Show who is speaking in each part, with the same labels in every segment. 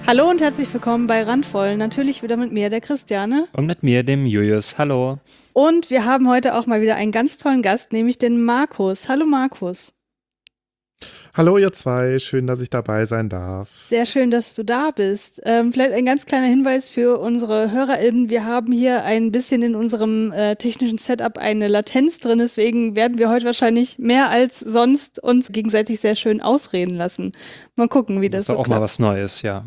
Speaker 1: Hallo und herzlich willkommen bei Randvoll. Natürlich wieder mit mir, der Christiane.
Speaker 2: Und mit mir, dem Julius. Hallo.
Speaker 1: Und wir haben heute auch mal wieder einen ganz tollen Gast, nämlich den Markus. Hallo Markus.
Speaker 3: Hallo ihr zwei, schön, dass ich dabei sein darf.
Speaker 1: Sehr schön, dass du da bist. Vielleicht ein ganz kleiner Hinweis für unsere HörerInnen. Wir haben hier ein bisschen in unserem technischen Setup eine Latenz drin, deswegen werden wir heute wahrscheinlich mehr als sonst uns gegenseitig sehr schön ausreden lassen. Mal gucken, wie das
Speaker 2: ist doch
Speaker 1: so
Speaker 2: auch
Speaker 1: klappt.
Speaker 2: mal was Neues, ja.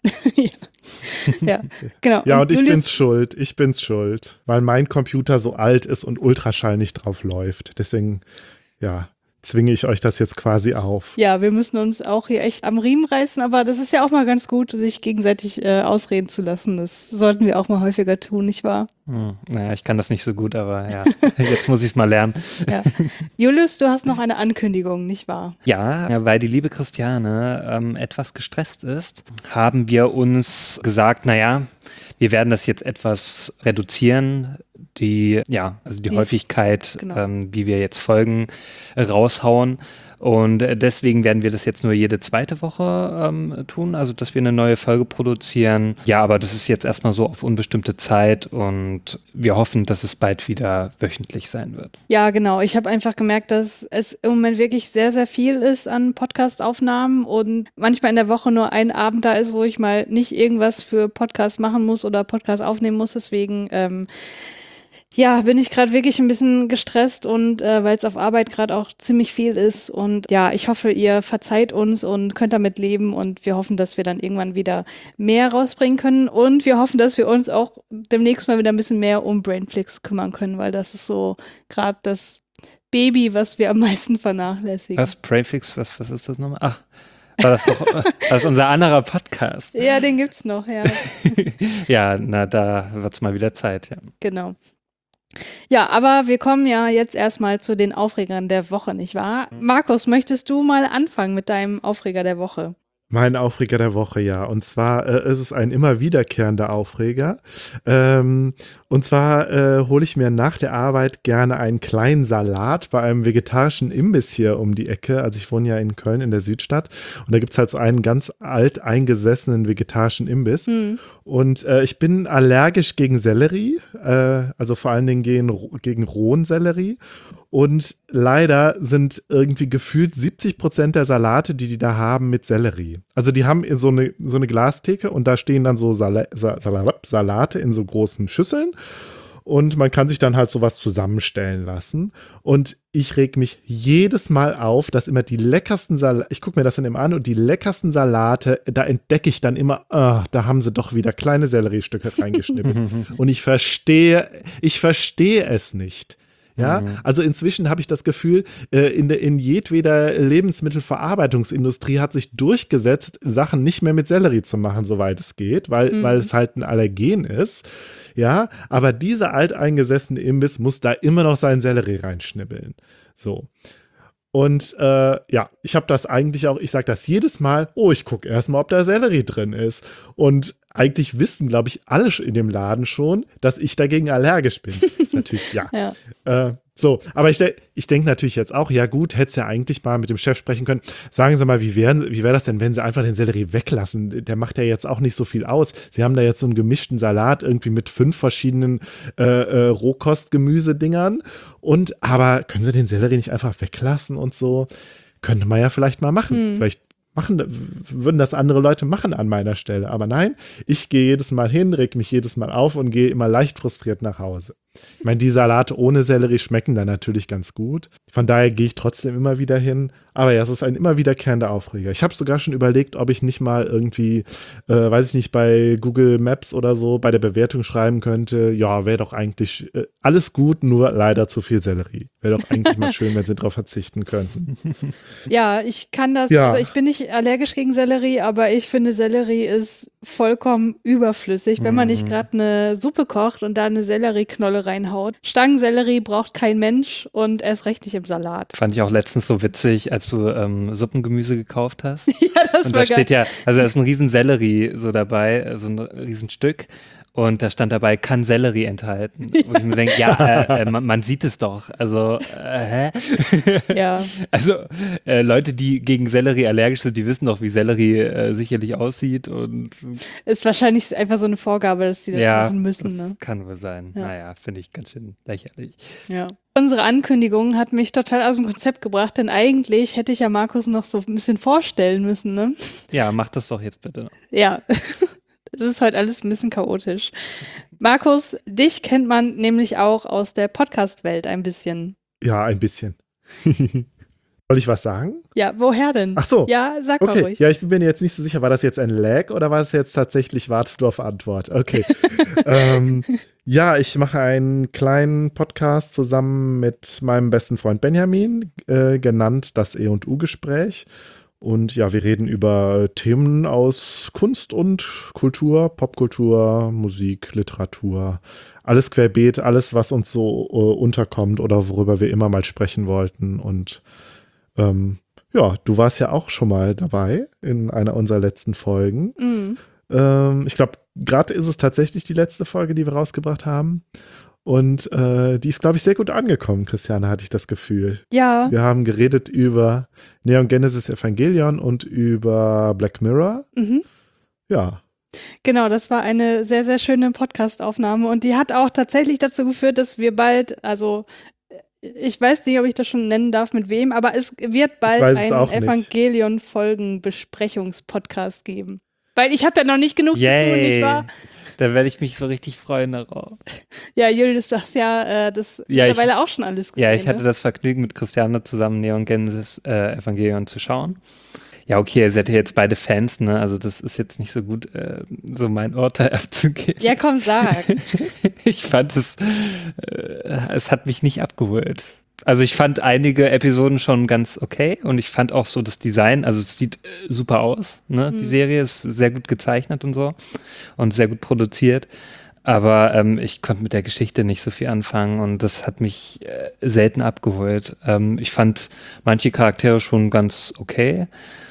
Speaker 1: Ja, genau.
Speaker 3: Ja, und ich
Speaker 1: Julius,
Speaker 3: bin's schuld, weil mein Computer so alt ist und Ultraschall nicht drauf läuft. Deswegen, ja, zwinge ich euch das jetzt quasi auf.
Speaker 1: Ja, wir müssen uns auch hier echt am Riemen reißen, aber das ist ja auch mal ganz gut, sich gegenseitig ausreden zu lassen. Das sollten wir auch mal häufiger tun, nicht wahr?
Speaker 2: Naja, ich kann das nicht so gut, aber ja, jetzt muss ich es mal lernen.
Speaker 1: Ja. Julius, du hast noch eine Ankündigung, nicht wahr?
Speaker 2: Ja, weil die liebe Christiane etwas gestresst ist, haben wir uns gesagt, naja, wir werden das jetzt etwas reduzieren, die Häufigkeit,
Speaker 1: genau.
Speaker 2: wie wir jetzt Folgen raushauen. Und deswegen werden wir das jetzt nur jede zweite Woche tun, also dass wir eine neue Folge produzieren. Ja, aber das ist jetzt erstmal so auf unbestimmte Zeit und wir hoffen, dass es bald wieder wöchentlich sein wird.
Speaker 1: Ja, genau. Ich habe einfach gemerkt, dass es im Moment wirklich sehr, sehr viel ist an Podcast-Aufnahmen und manchmal in der Woche nur ein Abend da ist, wo ich mal nicht irgendwas für Podcast machen muss oder Podcast aufnehmen muss. Deswegen bin ich gerade wirklich ein bisschen gestresst und weil es auf Arbeit gerade auch ziemlich viel ist. Und ja, ich hoffe, ihr verzeiht uns und könnt damit leben. Und wir hoffen, dass wir dann irgendwann wieder mehr rausbringen können. Und wir hoffen, dass wir uns auch demnächst mal wieder ein bisschen mehr um Brainflix kümmern können, weil das ist so gerade das Baby, was wir am meisten vernachlässigen.
Speaker 2: Was? Brainflix? Was ist das nochmal? Ach. War das noch das ist unser anderer Podcast?
Speaker 1: Ja, den gibt's noch, ja.
Speaker 2: Ja, na, da wird's mal wieder Zeit, ja.
Speaker 1: Genau. Ja, aber wir kommen ja jetzt erstmal zu den Aufregern der Woche, nicht wahr? Markus, möchtest du mal anfangen mit deinem Aufreger der Woche?
Speaker 3: Mein Aufreger der Woche, ja. Und zwar ist es ein immer wiederkehrender Aufreger. Und zwar hole ich mir nach der Arbeit gerne einen kleinen Salat bei einem vegetarischen Imbiss hier um die Ecke. Also ich wohne ja in Köln in der Südstadt. Und da gibt es halt so einen ganz alt eingesessenen vegetarischen Imbiss. Und ich bin allergisch gegen Sellerie, also vor allen Dingen gegen rohen Sellerie. Und leider sind irgendwie gefühlt 70% der Salate, die da haben, mit Sellerie. Also die haben so eine Glastheke und da stehen dann so Salate in so großen Schüsseln. Und man kann sich dann halt sowas zusammenstellen lassen. Und ich reg mich jedes Mal auf, dass immer die leckersten Salate, ich gucke mir das dann immer an und die leckersten Salate, da entdecke ich dann immer, da haben sie doch wieder kleine Selleriestücke reingeschnippelt. Und ich verstehe es nicht. Ja, also inzwischen habe ich das Gefühl, in jedweder Lebensmittelverarbeitungsindustrie hat sich durchgesetzt, Sachen nicht mehr mit Sellerie zu machen, soweit es geht, weil es halt ein Allergen ist. Ja, aber dieser alteingesessene Imbiss muss da immer noch seinen Sellerie reinschnibbeln. So. Und ich habe das eigentlich auch, ich sage das jedes Mal, ich gucke erstmal, ob da Sellerie drin ist. Und eigentlich wissen, glaube ich, alle in dem Laden schon, dass ich dagegen allergisch bin. Ist natürlich, ja. Aber ich denke natürlich jetzt auch, ja gut, hätte es ja eigentlich mal mit dem Chef sprechen können. Sagen Sie mal, wie wäre das denn, wenn Sie einfach den Sellerie weglassen? Der macht ja jetzt auch nicht so viel aus. Sie haben da jetzt so einen gemischten Salat irgendwie mit 5 verschiedenen Rohkostgemüsedingern. Aber können Sie den Sellerie nicht einfach weglassen und so? Könnte man ja vielleicht mal machen. Vielleicht würden das andere Leute machen an meiner Stelle. Aber nein, ich gehe jedes Mal hin, reg mich jedes Mal auf und gehe immer leicht frustriert nach Hause. Ich meine, die Salate ohne Sellerie schmecken dann natürlich ganz gut. Von daher gehe ich trotzdem immer wieder hin. Aber ja, es ist ein immer wiederkehrender Aufreger. Ich habe sogar schon überlegt, ob ich nicht mal irgendwie, bei Google Maps oder so bei der Bewertung schreiben könnte, ja, wäre doch eigentlich alles gut, nur leider zu viel Sellerie. Wäre doch eigentlich mal schön, wenn sie darauf verzichten könnten.
Speaker 1: Ja, ich kann das,
Speaker 3: Ja.
Speaker 1: also ich bin nicht allergisch gegen Sellerie, aber ich finde, Sellerie ist vollkommen überflüssig, wenn man nicht gerade eine Suppe kocht und da eine Sellerieknolle reinhaut. Stangensellerie braucht kein Mensch und erst recht nicht im Salat.
Speaker 2: Fand ich auch letztens so witzig, als du Suppengemüse gekauft hast.
Speaker 1: Ja, das
Speaker 2: Und
Speaker 1: war
Speaker 2: da steht
Speaker 1: geil.
Speaker 2: ja, also da ist ein riesen Sellerie so dabei, so ein Riesenstück. Und da stand dabei, kann Sellerie enthalten. Wo ich mir denke, man sieht es doch. Also, hä?
Speaker 1: Ja.
Speaker 2: Also, Leute, die gegen Sellerie allergisch sind, die wissen doch, wie Sellerie sicherlich aussieht und
Speaker 1: Ist wahrscheinlich einfach so eine Vorgabe, dass die das machen müssen.
Speaker 2: Das
Speaker 1: ne?
Speaker 2: kann wohl sein.
Speaker 1: Ja.
Speaker 2: Naja, finde ich ganz schön lächerlich.
Speaker 1: Ja. Unsere Ankündigung hat mich total aus dem Konzept gebracht, denn eigentlich hätte ich ja Markus noch so ein bisschen vorstellen müssen, ne?
Speaker 2: Ja, mach das doch jetzt bitte.
Speaker 1: Ja. Es ist heute alles ein bisschen chaotisch. Markus, dich kennt man nämlich auch aus der Podcast-Welt ein bisschen.
Speaker 3: Ja, ein bisschen. Soll ich was sagen?
Speaker 1: Ja, woher denn?
Speaker 3: Ach so.
Speaker 1: Ja, sag mal
Speaker 3: Okay,
Speaker 1: ruhig.
Speaker 3: ja, ich bin mir jetzt nicht so sicher, war das jetzt ein Lag oder war es jetzt tatsächlich, wartest du auf Antwort? Okay. Ja, ich mache einen kleinen Podcast zusammen mit meinem besten Freund Benjamin, genannt das E&U-Gespräch. Und ja, wir reden über Themen aus Kunst und Kultur, Popkultur, Musik, Literatur, alles querbeet, alles, was uns so unterkommt oder worüber wir immer mal sprechen wollten. Und ja, du warst ja auch schon mal dabei in einer unserer letzten Folgen.
Speaker 1: Mhm.
Speaker 3: Ich glaube, gerade ist es tatsächlich die letzte Folge, die wir rausgebracht haben. Und die ist, glaube ich, sehr gut angekommen, Christiane, hatte ich das Gefühl.
Speaker 1: Ja.
Speaker 3: Wir haben geredet über Neon Genesis Evangelion und über Black Mirror.
Speaker 1: Mhm.
Speaker 3: Ja.
Speaker 1: Genau, das war eine sehr, sehr schöne Podcast-Aufnahme und die hat auch tatsächlich dazu geführt, dass wir bald, also ich weiß nicht, ob ich das schon nennen darf, mit wem, aber es wird bald einen Evangelion-Folgen-Besprechungspodcast geben. Weil ich habe ja noch nicht genug zu tun, nicht wahr?
Speaker 2: Da werde ich mich so richtig freuen darauf.
Speaker 1: Ja, Julius, du hast ja das mittlerweile auch schon alles gesehen.
Speaker 2: Ja, ich hatte das Vergnügen, mit Christiane zusammen Neon Genesis Evangelion zu schauen. Ja, okay, ihr seid ja jetzt beide Fans, ne? Also das ist jetzt nicht so gut, so mein Urteil abzugeben.
Speaker 1: Ja, komm, sag.
Speaker 2: Ich fand es hat mich nicht abgeholt. Also ich fand einige Episoden schon ganz okay und ich fand auch so das Design, also es sieht super aus, ne? Die Serie ist sehr gut gezeichnet und so und sehr gut produziert, aber ich konnte mit der Geschichte nicht so viel anfangen und das hat mich selten abgeholt. Ich fand manche Charaktere schon ganz okay,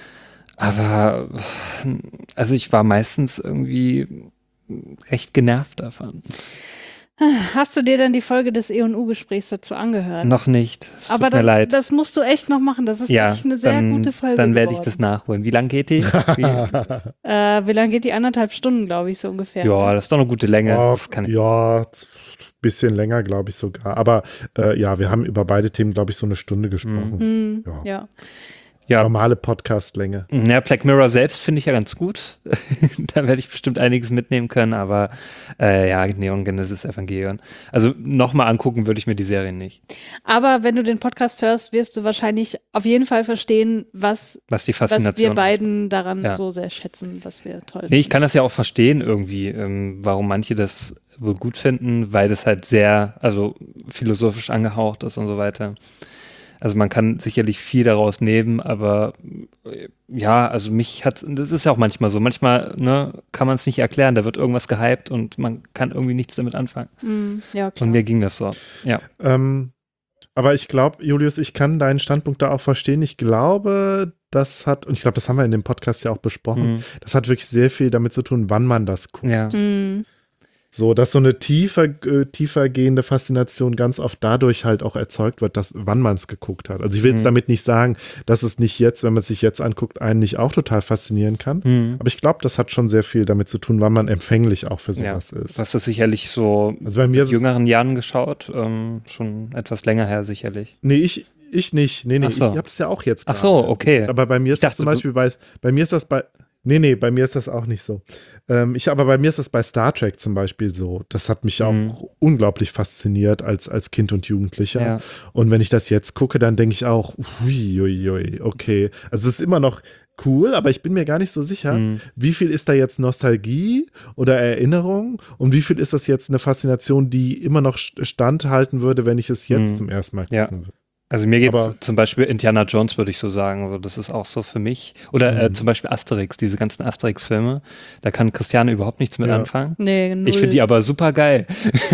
Speaker 2: aber also ich war meistens irgendwie recht genervt davon.
Speaker 1: Hast du dir dann die Folge des E&U-Gesprächs dazu angehört?
Speaker 2: Noch nicht. Es
Speaker 1: aber
Speaker 2: tut mir leid.
Speaker 1: Das musst du echt noch machen. Das ist wirklich eine sehr gute Folge.
Speaker 2: Dann werde ich das nachholen. Wie lang geht die?
Speaker 1: Wie lang geht die? 1,5 Stunden, glaube ich, so ungefähr.
Speaker 2: Ja, das ist doch eine gute Länge.
Speaker 3: Ja, bisschen länger, glaube ich sogar. Aber ja, wir haben über beide Themen, glaube ich, so eine Stunde gesprochen.
Speaker 1: Ja.
Speaker 3: Normale Podcast-Länge.
Speaker 2: Ja, Black Mirror selbst finde ich ja ganz gut. Da werde ich bestimmt einiges mitnehmen können, aber ja, Neon Genesis Evangelion. Also nochmal angucken würde ich mir die Serie nicht.
Speaker 1: Aber wenn du den Podcast hörst, wirst du wahrscheinlich auf jeden Fall verstehen, was
Speaker 2: die Faszination
Speaker 1: was wir beiden daran so sehr schätzen, was wir toll finden.
Speaker 2: Nee, ich kann das ja auch verstehen irgendwie, warum manche das wohl gut finden, weil das halt sehr, also philosophisch angehaucht ist und so weiter. Also man kann sicherlich viel daraus nehmen, aber ja, also das ist ja auch manchmal so. Manchmal kann man es nicht erklären, da wird irgendwas gehypt und man kann irgendwie nichts damit anfangen.
Speaker 1: Ja, klar.
Speaker 2: Und mir ging das so, ja.
Speaker 3: Aber ich glaube, Julius, ich kann deinen Standpunkt da auch verstehen. Ich glaube, das hat, und ich glaube, das haben wir in dem Podcast ja auch besprochen, das hat wirklich sehr viel damit zu tun, wann man das guckt.
Speaker 2: Ja.
Speaker 3: So, dass so eine tiefer gehende Faszination ganz oft dadurch halt auch erzeugt wird, wann man es geguckt hat. Also ich will jetzt damit nicht sagen, dass es nicht jetzt, wenn man es sich jetzt anguckt, einen nicht auch total faszinieren kann. Aber ich glaube, das hat schon sehr viel damit zu tun, wann man empfänglich auch für sowas ist.
Speaker 2: Du hast das sicherlich so
Speaker 3: also bei mir
Speaker 2: in jüngeren Jahren geschaut, schon etwas länger her sicherlich.
Speaker 3: Nee, ich nicht. Nee, ich habe es ja auch jetzt
Speaker 2: gerade. Ach so, okay.
Speaker 3: Aber bei mir ist das zum Beispiel bei mir ist das bei Nee, bei mir ist das auch nicht so. Aber bei mir ist das bei Star Trek zum Beispiel so. Das hat mich auch unglaublich fasziniert als Kind und Jugendlicher.
Speaker 2: Ja.
Speaker 3: Und wenn ich das jetzt gucke, dann denke ich auch, okay. Also es ist immer noch cool, aber ich bin mir gar nicht so sicher, wie viel ist da jetzt Nostalgie oder Erinnerung und wie viel ist das jetzt eine Faszination, die immer noch standhalten würde, wenn ich es jetzt zum ersten Mal gucken würde.
Speaker 2: Also mir geht es zum Beispiel Indiana Jones, würde ich so sagen. Also das ist auch so für mich. Oder zum Beispiel Asterix, diese ganzen Asterix-Filme. Da kann Christiane überhaupt nichts mit anfangen.
Speaker 1: Nee, null.
Speaker 2: Ich finde die aber super geil.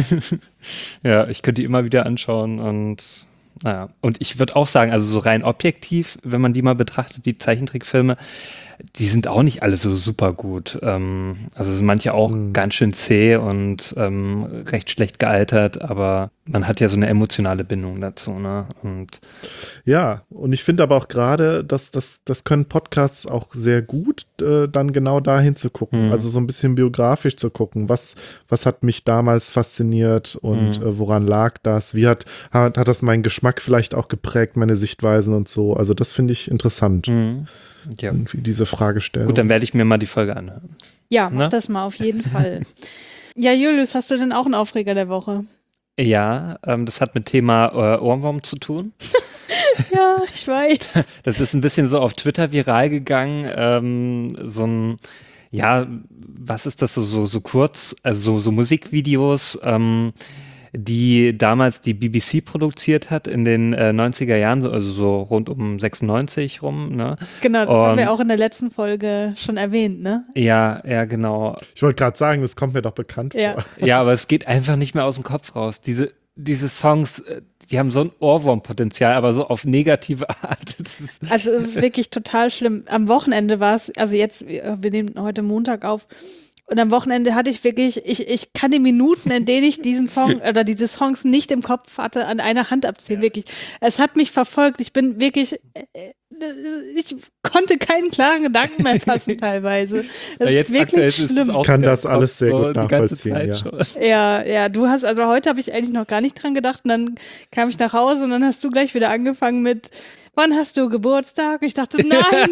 Speaker 2: Ja, ich könnte die immer wieder anschauen und naja. Und ich würde auch sagen, also so rein objektiv, wenn man die mal betrachtet, die Zeichentrickfilme, die sind auch nicht alle so super gut. Also sind manche auch ganz schön zäh und recht schlecht gealtert, aber man hat ja so eine emotionale Bindung dazu, ne? Und
Speaker 3: ja, und ich finde aber auch gerade, das können Podcasts auch sehr gut, dann genau dahin zu gucken. Also so ein bisschen biografisch zu gucken. Was hat mich damals fasziniert und woran lag das? Wie hat das meinen Geschmack vielleicht auch geprägt, meine Sichtweisen und so? Also das finde ich interessant.
Speaker 2: Ja.
Speaker 3: Irgendwie diese Fragestellung.
Speaker 2: Gut, dann werde ich mir mal die Folge anhören.
Speaker 1: Ja, mach das mal auf jeden Fall. Ja, Julius, hast du denn auch einen Aufreger der Woche?
Speaker 2: Ja, das hat mit Thema Ohrwurm zu tun.
Speaker 1: Ja, ich weiß.
Speaker 2: Das ist ein bisschen so auf Twitter viral gegangen. So ein, ja, was ist das so kurz, also so Musikvideos, die damals die BBC produziert hat in den 90er Jahren, also so rund um 96 rum, ne?
Speaker 1: Genau, das haben wir auch in der letzten Folge schon erwähnt, ne?
Speaker 2: Ja, genau.
Speaker 3: Ich wollte gerade sagen, das kommt mir doch bekannt vor.
Speaker 2: Ja, aber es geht einfach nicht mehr aus dem Kopf raus. Diese Songs, die haben so ein Ohrwurmpotenzial, aber so auf negative Art.
Speaker 1: Also es ist wirklich total schlimm. Am Wochenende war es, also jetzt, wir nehmen heute Montag auf, und am Wochenende hatte ich wirklich, ich kann die Minuten, in denen ich diesen Song oder diese Songs nicht im Kopf hatte, an einer Hand abzählen, wirklich. Es hat mich verfolgt. Ich bin wirklich, ich konnte keinen klaren Gedanken mehr fassen teilweise. Das
Speaker 2: jetzt
Speaker 1: ist wirklich schlimm.
Speaker 3: Ich kann das alles sehr gut nachvollziehen,
Speaker 1: Ja, du hast, also heute habe ich eigentlich noch gar nicht dran gedacht und dann kam ich nach Hause und dann hast du gleich wieder angefangen mit: Wann hast du Geburtstag? Ich dachte, nein.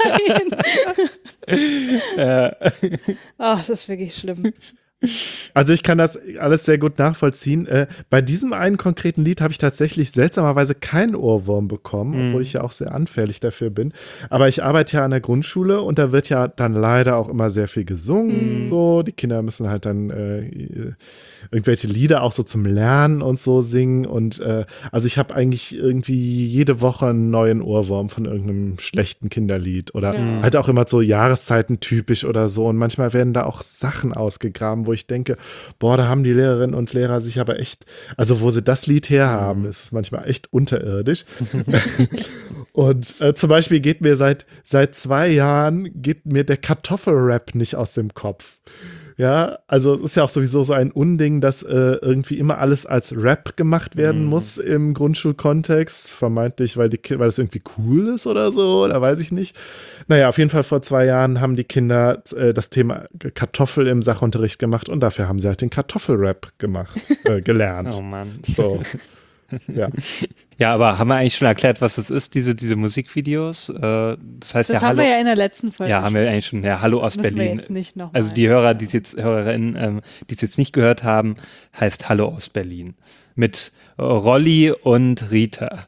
Speaker 1: Oh, das ist wirklich schlimm.
Speaker 3: Also ich kann das alles sehr gut nachvollziehen. Bei diesem einen konkreten Lied habe ich tatsächlich seltsamerweise keinen Ohrwurm bekommen, obwohl ich ja auch sehr anfällig dafür bin. Aber ich arbeite ja an der Grundschule und da wird ja dann leider auch immer sehr viel gesungen. So, die Kinder müssen halt dann irgendwelche Lieder auch so zum Lernen und so singen. Und also ich habe eigentlich irgendwie jede Woche einen neuen Ohrwurm von irgendeinem schlechten Kinderlied oder halt auch immer so Jahreszeiten typisch oder so. Und manchmal werden da auch Sachen ausgegraben, wo ich denke, boah, da haben die Lehrerinnen und Lehrer sich aber echt, also wo sie das Lied herhaben, ist es manchmal echt unterirdisch. Und zum Beispiel geht mir seit 2 Jahren der Kartoffelrap nicht aus dem Kopf. Ja, also es ist ja auch sowieso so ein Unding, dass irgendwie immer alles als Rap gemacht werden muss im Grundschulkontext, vermeintlich, weil das irgendwie cool ist oder so, oder weiß ich nicht. Naja, auf jeden Fall vor 2 Jahren haben die Kinder das Thema Kartoffel im Sachunterricht gemacht und dafür haben sie halt den Kartoffelrap gelernt.
Speaker 2: Oh Mann.
Speaker 3: So. Ja.
Speaker 2: Ja, aber haben wir eigentlich schon erklärt, was das ist, diese Musikvideos? Das heißt
Speaker 1: das haben wir ja in der letzten Folge.
Speaker 2: Ja, haben wir eigentlich schon. Ja, Hallo aus
Speaker 1: Berlin.
Speaker 2: Berlin.
Speaker 1: Wir jetzt nicht noch
Speaker 2: also die Hörerinnen, die es jetzt nicht gehört haben, heißt Hallo aus Berlin. Mit Rolli und Rita.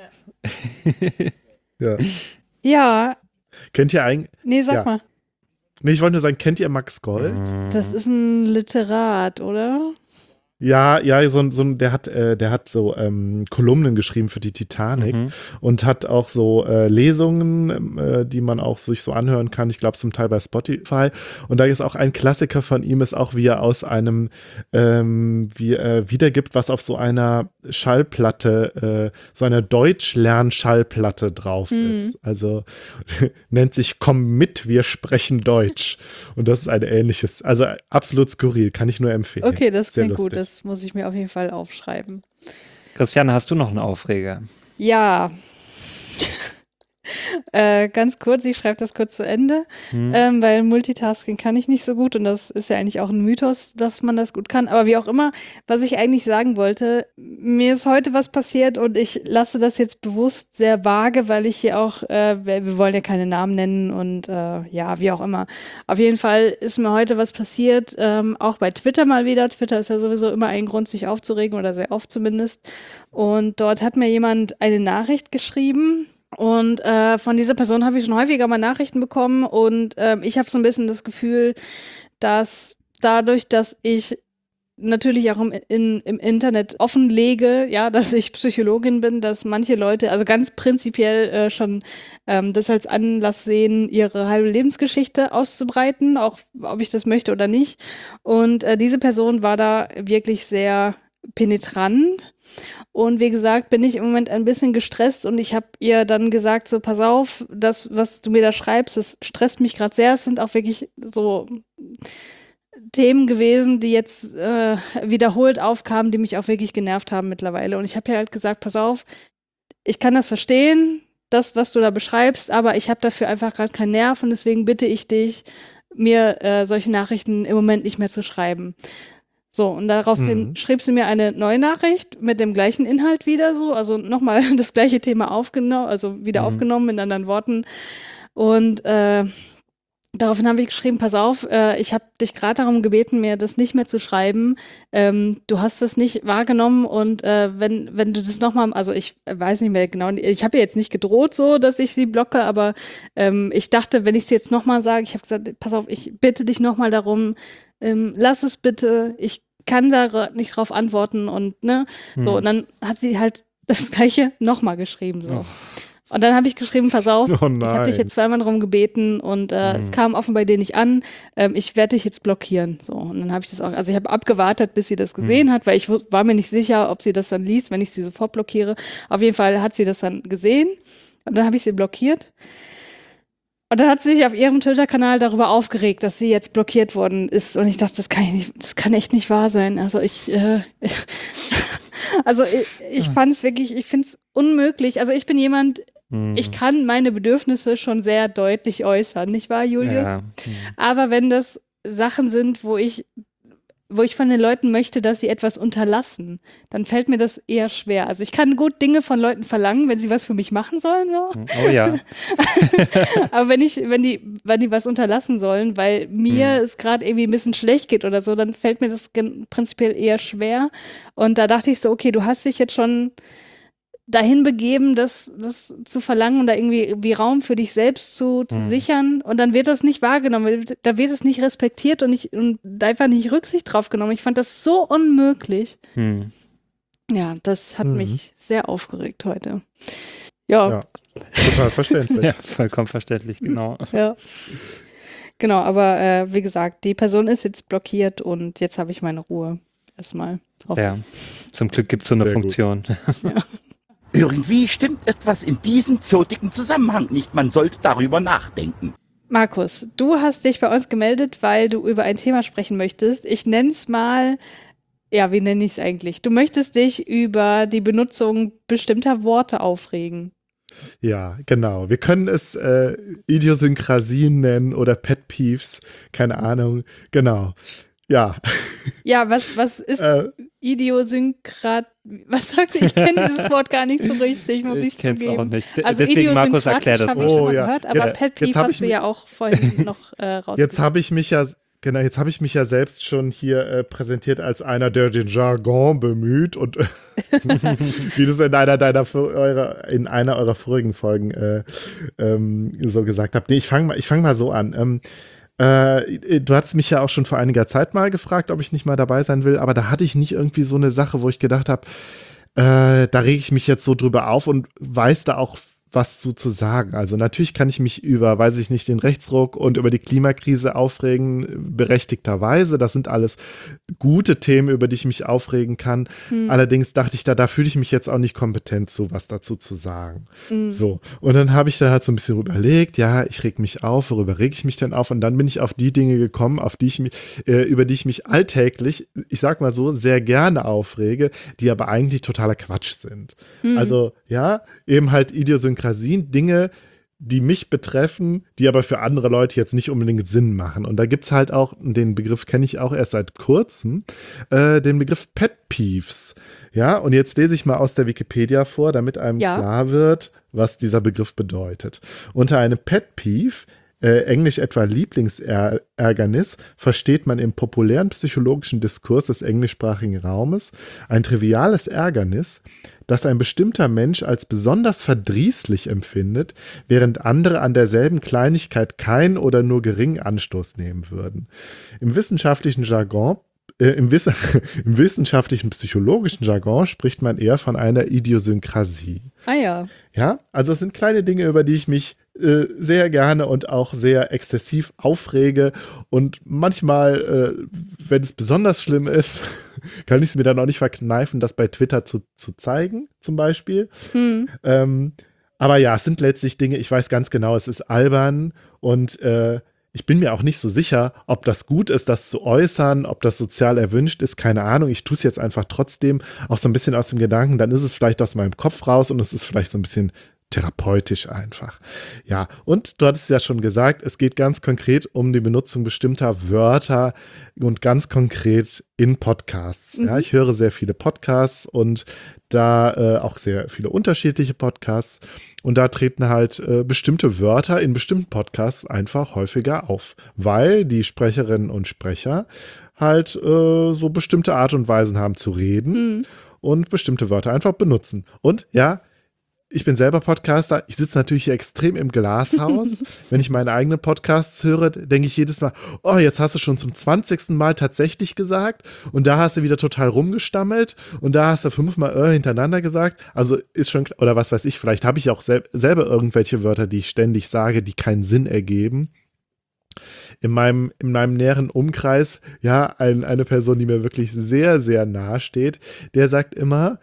Speaker 1: Ja.
Speaker 3: Kennt ihr eigentlich?
Speaker 1: Nee, sag mal.
Speaker 3: Nee, ich wollte nur sagen, kennt ihr Max Gold?
Speaker 1: Das ist ein Literat, oder?
Speaker 3: Ja, der hat so Kolumnen geschrieben für die Titanic und hat auch so Lesungen, die man auch sich so anhören kann, ich glaube zum Teil bei Spotify. Und da ist auch ein Klassiker von ihm, ist auch, wie er aus einem wiedergibt, was auf so einer Schallplatte, so einer Deutsch-Lern-Schallplatte drauf ist. Also nennt sich Komm mit, wir sprechen Deutsch. Und das ist ein ähnliches, also absolut skurril, kann ich nur empfehlen.
Speaker 1: Okay, das
Speaker 3: Sehr
Speaker 1: klingt gut,
Speaker 3: lustig.
Speaker 1: das muss ich mir auf jeden Fall aufschreiben.
Speaker 2: Christiane, hast du noch einen Aufreger?
Speaker 1: Ja. Ganz kurz, ich schreibe das kurz zu Ende, weil Multitasking kann ich nicht so gut und das ist ja eigentlich auch ein Mythos, dass man das gut kann. Aber wie auch immer, was ich eigentlich sagen wollte, mir ist heute was passiert und ich lasse das jetzt bewusst sehr vage, weil ich hier auch, wir wollen ja keine Namen nennen und ja, wie auch immer. Auf jeden Fall ist mir heute was passiert, auch bei Twitter mal wieder. Twitter ist ja sowieso immer ein Grund, sich aufzuregen oder sehr oft zumindest. Und dort hat mir jemand eine Nachricht geschrieben. Und von dieser Person habe ich schon häufiger mal Nachrichten bekommen und ich habe so ein bisschen das Gefühl, dass dadurch, dass ich natürlich auch im Internet offenlege, ja, dass ich Psychologin bin, dass manche Leute, also ganz prinzipiell schon das als Anlass sehen, ihre halbe Lebensgeschichte auszubreiten, auch ob ich das möchte oder nicht. Und diese Person war da wirklich sehr penetrant. Und wie gesagt, bin ich im Moment ein bisschen gestresst und ich habe ihr dann gesagt, so pass auf, das, was du mir da schreibst, das stresst mich gerade sehr. Es sind auch wirklich so Themen gewesen, die jetzt wiederholt aufkamen, die mich auch wirklich genervt haben mittlerweile. Und ich habe ihr halt gesagt, pass auf, ich kann das verstehen, das, was du da beschreibst, aber ich habe dafür einfach gerade keinen Nerv und deswegen bitte ich dich, mir solche Nachrichten im Moment nicht mehr zu schreiben. So, und daraufhin schrieb sie mir eine neue Nachricht mit dem gleichen Inhalt wieder so, also nochmal das gleiche Thema aufgenommen, also wieder aufgenommen in anderen Worten. Und daraufhin habe ich geschrieben, pass auf, ich habe dich gerade darum gebeten, mir das nicht mehr zu schreiben. Du hast das nicht wahrgenommen und wenn du das nochmal, also ich weiß nicht mehr genau, ich habe ihr jetzt nicht gedroht so, dass ich sie blocke, aber ich dachte, wenn ich es jetzt nochmal sage, ich habe gesagt, pass auf, ich bitte dich nochmal darum, lass es bitte, ich kann da nicht drauf antworten und ne, so, und dann hat sie halt das Gleiche nochmal geschrieben, so.
Speaker 2: Oh.
Speaker 1: Und dann habe ich geschrieben, pass auf,
Speaker 3: Oh
Speaker 1: ich habe dich jetzt zweimal darum gebeten und es kam offen bei dir nicht an, ich werde dich jetzt blockieren, so. Und dann habe ich das auch, also ich habe abgewartet, bis sie das gesehen hat, weil ich war mir nicht sicher, ob sie das dann liest, wenn ich sie sofort blockiere. Auf jeden Fall hat sie das dann gesehen und dann habe ich sie blockiert. Und dann hat sie sich auf ihrem Twitter-Kanal darüber aufgeregt, dass sie jetzt blockiert worden ist. Und ich dachte, das kann echt nicht wahr sein. Also ich fand es wirklich, ich finde es unmöglich. Also ich bin jemand, ich kann meine Bedürfnisse schon sehr deutlich äußern, nicht wahr, Julius?
Speaker 2: Ja.
Speaker 1: Aber wenn das Sachen sind, wo ich von den Leuten möchte, dass sie etwas unterlassen, dann fällt mir das eher schwer. Also ich kann gut Dinge von Leuten verlangen, wenn sie was für mich machen sollen, so.
Speaker 2: Oh ja.
Speaker 1: Aber wenn die was unterlassen sollen, weil mir es gerade irgendwie ein bisschen schlecht geht oder so, dann fällt mir das prinzipiell eher schwer. Und da dachte ich so, okay, du hast dich jetzt schon dahin begeben, das zu verlangen und da irgendwie Raum für dich selbst zu sichern und dann wird das nicht wahrgenommen, da wird es nicht respektiert und einfach nicht Rücksicht drauf genommen. Ich fand das so unmöglich. Ja, das hat mich sehr aufgeregt heute. Ja.
Speaker 3: Total verständlich.
Speaker 2: Ja, vollkommen verständlich, genau.
Speaker 1: Ja. Genau, aber wie gesagt, die Person ist jetzt blockiert und jetzt habe ich meine Ruhe. Erstmal.
Speaker 2: Ja, zum Glück gibt es so eine
Speaker 3: Sehr
Speaker 2: Funktion.
Speaker 1: Ja.
Speaker 4: Irgendwie stimmt etwas in diesem zotigen Zusammenhang nicht. Man sollte darüber nachdenken.
Speaker 1: Markus, du hast dich bei uns gemeldet, weil du über ein Thema sprechen möchtest. Ich nenne es mal, ja, wie nenne ich es eigentlich? Du möchtest dich über die Benutzung bestimmter Worte aufregen.
Speaker 3: Ja, genau. Wir können es Idiosynkrasien nennen oder Pet Peeves, keine Ahnung. Genau. Ja.
Speaker 1: Ja, was ist Idiosynkrasie? Was sagst du? Ich kenne dieses Wort gar nicht so richtig, muss ich
Speaker 2: kenne es auch
Speaker 1: zugeben.
Speaker 2: nicht.
Speaker 1: Also
Speaker 2: deswegen, Markus, erklär das
Speaker 1: habe ich schon mal
Speaker 3: ja.
Speaker 1: gehört, aber Pet Peeve hast du ja auch vorhin noch rausgefunden.
Speaker 3: Jetzt habe ich mich ja selbst schon hier präsentiert als einer, der den Jargon bemüht und wie das in einer eurer vorigen Folgen so gesagt habt. Nee, ich fang mal so an. Du hattest mich ja auch schon vor einiger Zeit mal gefragt, ob ich nicht mal dabei sein will, aber da hatte ich nicht irgendwie so eine Sache, wo ich gedacht habe, da rege ich mich jetzt so drüber auf und weiß da auch was zu sagen. Also natürlich kann ich mich über, weiß ich nicht, den Rechtsruck und über die Klimakrise aufregen, berechtigterweise. Das sind alles gute Themen, über die ich mich aufregen kann. Allerdings dachte ich, da fühle ich mich jetzt auch nicht kompetent zu, was dazu zu sagen. So. Und dann habe ich dann halt so ein bisschen überlegt, ja, ich reg mich auf, worüber rege ich mich denn auf? Und dann bin ich auf die Dinge gekommen, über die ich mich alltäglich, ich sag mal so, sehr gerne aufrege, die aber eigentlich totaler Quatsch sind. Also, ja, eben halt Idiosynkrasie. Dinge, die mich betreffen, die aber für andere Leute jetzt nicht unbedingt Sinn machen. Und da gibt es halt auch, den Begriff kenne ich auch erst seit kurzem, den Begriff Pet Peeves. Ja, und jetzt lese ich mal aus der Wikipedia vor, damit einem klar wird, was dieser Begriff bedeutet. Unter einem Pet Peeve, englisch etwa Lieblingsärgernis, versteht man im populären psychologischen Diskurs des englischsprachigen Raumes ein triviales Ärgernis, das ein bestimmter Mensch als besonders verdrießlich empfindet, während andere an derselben Kleinigkeit keinen oder nur geringen Anstoß nehmen würden. Im wissenschaftlichen Jargon im wissenschaftlichen psychologischen Jargon spricht man eher von einer Idiosynkrasie.
Speaker 1: Ah ja.
Speaker 3: Ja, also es sind kleine Dinge, über die ich mich sehr gerne und auch sehr exzessiv aufrege und manchmal, wenn es besonders schlimm ist, kann ich es mir dann auch nicht verkneifen, das bei Twitter zu zeigen, zum Beispiel. Aber ja, es sind letztlich Dinge, ich weiß ganz genau, es ist albern und ich bin mir auch nicht so sicher, ob das gut ist, das zu äußern, ob das sozial erwünscht ist, keine Ahnung. Ich tue es jetzt einfach trotzdem auch so ein bisschen aus dem Gedanken, dann ist es vielleicht aus meinem Kopf raus und es ist vielleicht so ein bisschen therapeutisch einfach. Ja, und du hattest ja schon gesagt, es geht ganz konkret um die Benutzung bestimmter Wörter und ganz konkret in Podcasts. Ja, ich höre sehr viele Podcasts und da auch sehr viele unterschiedliche Podcasts. Und da treten halt bestimmte Wörter in bestimmten Podcasts einfach häufiger auf, weil die Sprecherinnen und Sprecher halt so bestimmte Art und Weisen haben zu reden und bestimmte Wörter einfach benutzen. Und ja, ich bin selber Podcaster. Ich sitze natürlich hier extrem im Glashaus. Wenn ich meine eigenen Podcasts höre, denke ich jedes Mal, oh, jetzt hast du schon zum 20. Mal tatsächlich gesagt und da hast du wieder total rumgestammelt und da hast du 5-mal hintereinander gesagt. Also ist schon, oder was weiß ich, vielleicht habe ich auch selber irgendwelche Wörter, die ich ständig sage, die keinen Sinn ergeben. In meinem näheren Umkreis, ja, eine Person, die mir wirklich sehr, sehr nahe steht, der sagt immer,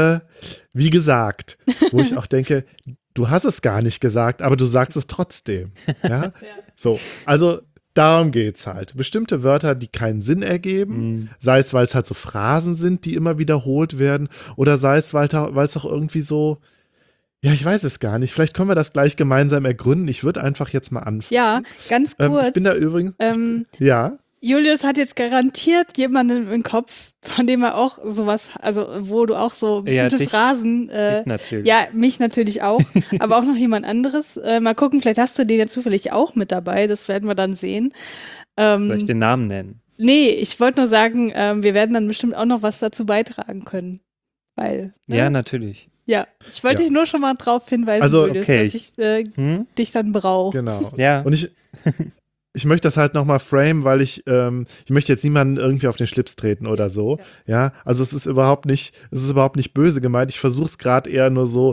Speaker 3: wie gesagt, wo ich auch denke, du hast es gar nicht gesagt, aber du sagst es trotzdem. Ja? So, also darum geht's halt. Bestimmte Wörter, die keinen Sinn ergeben, sei es, weil es halt so Phrasen sind, die immer wiederholt werden, oder sei es, weil es auch irgendwie so, ja, ich weiß es gar nicht. Vielleicht können wir das gleich gemeinsam ergründen. Ich würde einfach jetzt mal anfangen.
Speaker 1: Ja, ganz kurz.
Speaker 3: Ich bin da übrigens, ja.
Speaker 1: Julius hat jetzt garantiert jemanden im Kopf, von dem er auch sowas, also wo du auch so bestimmte Phrasen,
Speaker 2: dich natürlich.
Speaker 1: Ja, mich natürlich auch, aber auch noch jemand anderes. Mal gucken, vielleicht hast du den ja zufällig auch mit dabei, das werden wir dann sehen.
Speaker 2: Soll ich den Namen nennen?
Speaker 1: Nee, ich wollte nur sagen, wir werden dann bestimmt auch noch was dazu beitragen können, weil. Ne?
Speaker 2: Ja, natürlich.
Speaker 1: Ja, ich wollte dich nur schon mal drauf hinweisen,
Speaker 3: also,
Speaker 1: Julius,
Speaker 2: okay,
Speaker 1: dass ich dich dann brauche.
Speaker 3: Genau.
Speaker 2: Ja.
Speaker 3: Und ich möchte das halt nochmal framen, weil ich möchte jetzt niemanden irgendwie auf den Schlips treten oder so. Ja, also es ist überhaupt nicht böse gemeint. Ich versuche es gerade eher nur so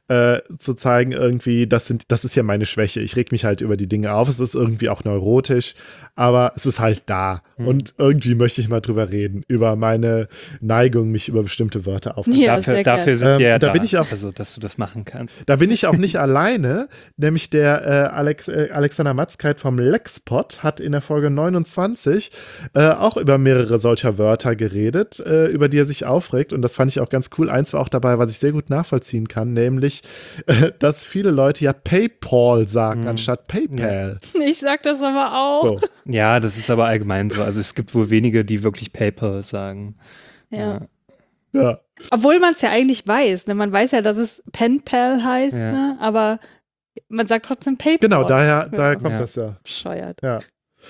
Speaker 3: zu zeigen, irgendwie, das ist ja meine Schwäche. Ich reg mich halt über die Dinge auf. Es ist irgendwie auch neurotisch, aber es ist halt da. Und irgendwie möchte ich mal drüber reden, über meine Neigung, mich über bestimmte Wörter aufzuregen.
Speaker 1: Ja,
Speaker 2: dafür sind wir ja da,
Speaker 3: bin ich auch,
Speaker 2: also, dass du das machen kannst.
Speaker 3: Da bin ich auch nicht alleine, nämlich der Alexander Matzkeit vom Lexpod hat in der Folge 29 auch über mehrere solcher Wörter geredet, über die er sich aufregt. Und das fand ich auch ganz cool. Eins war auch dabei, was ich sehr gut nachvollziehen kann, nämlich, dass viele Leute ja PayPal sagen, anstatt PayPal.
Speaker 1: Ich sag das aber auch.
Speaker 3: So.
Speaker 2: Ja, das ist aber allgemein so. Also es gibt wohl wenige, die wirklich PayPal sagen.
Speaker 1: Ja.
Speaker 3: Obwohl
Speaker 1: man es ja eigentlich weiß. Ne? Man weiß ja, dass es PenPal heißt, ne? Aber man sagt trotzdem PayPal.
Speaker 3: Genau, daher kommt das ja.
Speaker 1: Bescheuert.
Speaker 3: Ja.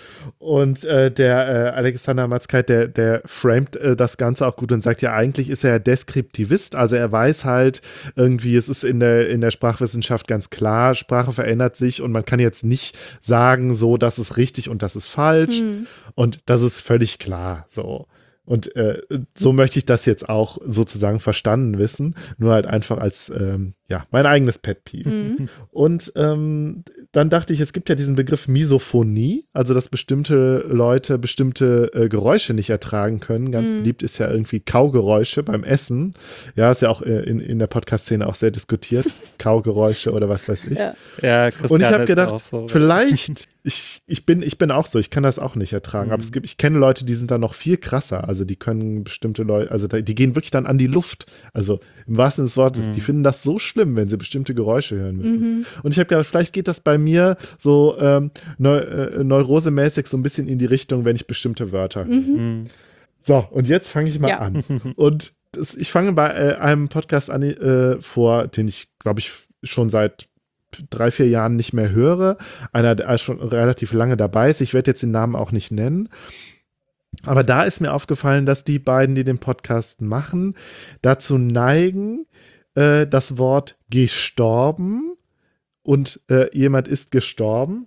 Speaker 3: Und der Alexander Matzkeit, der framet das Ganze auch gut und sagt, ja, eigentlich ist er ja Deskriptivist, also er weiß halt irgendwie, es ist in der Sprachwissenschaft ganz klar, Sprache verändert sich und man kann jetzt nicht sagen, so, das ist richtig und das ist falsch und das ist völlig klar, so. Und so möchte ich das jetzt auch sozusagen verstanden wissen, nur halt einfach als, mein eigenes Pet-Peeve. Und dann dachte ich, es gibt ja diesen Begriff Misophonie, also dass bestimmte Leute bestimmte Geräusche nicht ertragen können. Ganz beliebt ist ja irgendwie Kaugeräusche beim Essen. Ja, ist ja auch in der Podcast-Szene auch sehr diskutiert. Kaugeräusche oder was weiß ich.
Speaker 2: Ja,
Speaker 3: und ich habe gedacht,
Speaker 2: auch so.
Speaker 3: vielleicht, ich bin auch so, ich kann das auch nicht ertragen, aber ich kenne Leute, die sind da noch viel krasser. Also die können bestimmte Leute, also die gehen wirklich dann an die Luft. Also im wahrsten Sinne des Wortes, die finden das so schlimm, wenn sie bestimmte Geräusche hören müssen. Und ich habe gedacht, vielleicht geht das bei mir so neurosemäßig so ein bisschen in die Richtung, wenn ich bestimmte Wörter höre. So, und jetzt fange ich mal an. Und ich fange bei einem Podcast an, den ich, glaube ich, schon seit 3-4 Jahren nicht mehr höre. Einer, der schon relativ lange dabei ist. Ich werde jetzt den Namen auch nicht nennen. Aber da ist mir aufgefallen, dass die beiden, die den Podcast machen, dazu neigen, das Wort gestorben und jemand ist gestorben,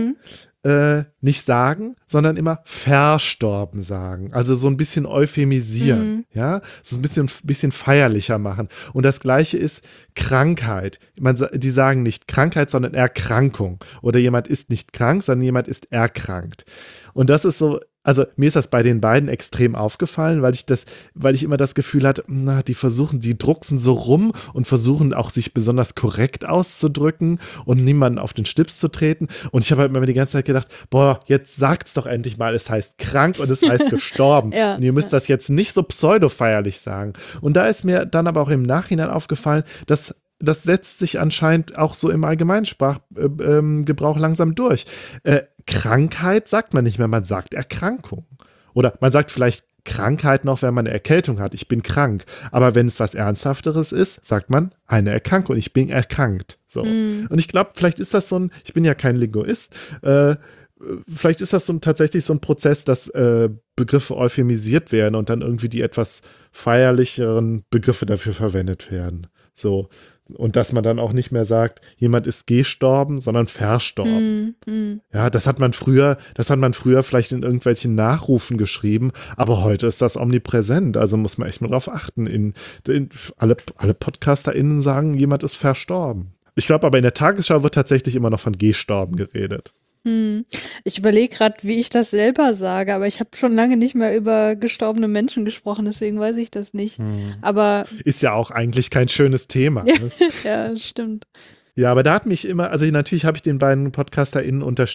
Speaker 3: nicht sagen, sondern immer verstorben sagen. Also so ein bisschen euphemisieren, ja, so ein bisschen feierlicher machen. Und das Gleiche ist Krankheit. Die sagen nicht Krankheit, sondern Erkrankung. Oder jemand ist nicht krank, sondern jemand ist erkrankt. Und das ist so Also mir ist das bei den beiden extrem aufgefallen, weil ich immer das Gefühl hatte, die drucksen so rum und versuchen auch sich besonders korrekt auszudrücken und niemanden auf den Schlips zu treten. Und ich habe halt immer die ganze Zeit gedacht, boah, jetzt sagt's doch endlich mal, es heißt krank und es heißt gestorben.
Speaker 1: Ja,
Speaker 3: und ihr müsst das jetzt nicht so pseudo-feierlich sagen. Und da ist mir dann aber auch im Nachhinein aufgefallen, dass das setzt sich anscheinend auch so im allgemeinen Sprachgebrauch langsam durch. Krankheit sagt man nicht mehr, man sagt Erkrankung. Oder man sagt vielleicht Krankheit noch, wenn man eine Erkältung hat. Ich bin krank. Aber wenn es was Ernsthafteres ist, sagt man eine Erkrankung. Ich bin erkrankt. So. Und ich glaube, vielleicht ist das ich bin ja kein Linguist, vielleicht ist das tatsächlich so ein Prozess, dass Begriffe euphemisiert werden und dann irgendwie die etwas feierlicheren Begriffe dafür verwendet werden. So. Und dass man dann auch nicht mehr sagt, jemand ist gestorben, sondern verstorben. Ja, das hat man früher vielleicht in irgendwelchen Nachrufen geschrieben, aber heute ist das omnipräsent. Also muss man echt mal drauf achten. Alle PodcasterInnen sagen, jemand ist verstorben. Ich glaube aber in der Tagesschau wird tatsächlich immer noch von gestorben geredet.
Speaker 1: Ich überlege gerade, wie ich das selber sage, aber ich habe schon lange nicht mehr über gestorbene Menschen gesprochen, deswegen weiß ich das nicht. Aber
Speaker 3: ist ja auch eigentlich kein schönes Thema. Ne?
Speaker 1: ja, stimmt.
Speaker 3: Ja, aber da hat mich immer, also natürlich habe ich den beiden PodcasterInnen aber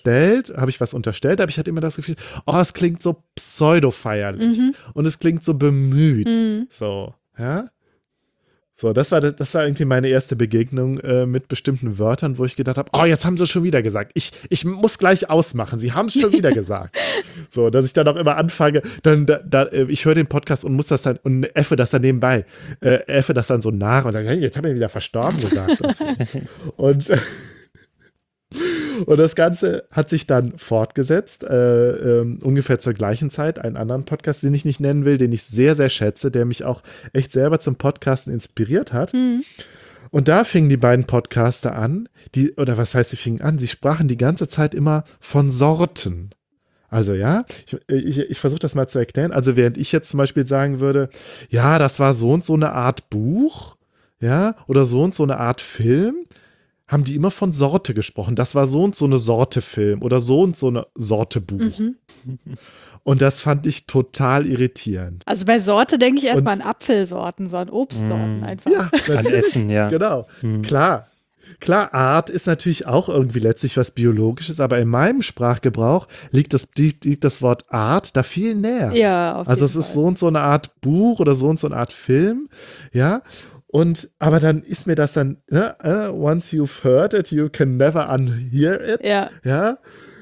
Speaker 3: ich hatte immer das Gefühl, es klingt so pseudo-feierlich und es klingt so bemüht. So, ja. So, das war irgendwie meine erste Begegnung mit bestimmten Wörtern, wo ich gedacht habe, jetzt haben sie es schon wieder gesagt. Ich muss gleich ausmachen. Sie haben es schon wieder gesagt. So, dass ich dann auch immer anfange, ich höre den Podcast und muss das dann, und effe das dann nebenbei. Effe das dann so nach und sage, hey, jetzt haben wir wieder verstorben gesagt. Und so. Und das Ganze hat sich dann fortgesetzt, ungefähr zur gleichen Zeit. Einen anderen Podcast, den ich nicht nennen will, den ich sehr, sehr schätze, der mich auch echt selber zum Podcasten inspiriert hat. Und da fingen die beiden Podcaster an, sie fingen an, sie sprachen die ganze Zeit immer von Sorten. Also ja, ich versuche das mal zu erklären. Also während ich jetzt zum Beispiel sagen würde, ja, das war so und so eine Art Buch, ja, oder so und so eine Art Film, haben die immer von Sorte gesprochen. Das war so und so eine Sorte Film oder so und so eine Sorte Buch. Und das fand ich total irritierend.
Speaker 1: Also bei Sorte denke ich erstmal an Apfelsorten, so an Obstsorten einfach.
Speaker 3: Ja,
Speaker 2: An Essen, ja.
Speaker 3: Genau, klar. Klar, Art ist natürlich auch irgendwie letztlich was Biologisches, aber in meinem Sprachgebrauch liegt das Wort Art da viel näher.
Speaker 1: Ja, auf
Speaker 3: also
Speaker 1: jeden
Speaker 3: es ist
Speaker 1: Fall.
Speaker 3: so und so eine Art Buch oder so und so eine Art Film, ja. Aber dann ist mir das dann, once you've heard it, you can never unhear it. Ja.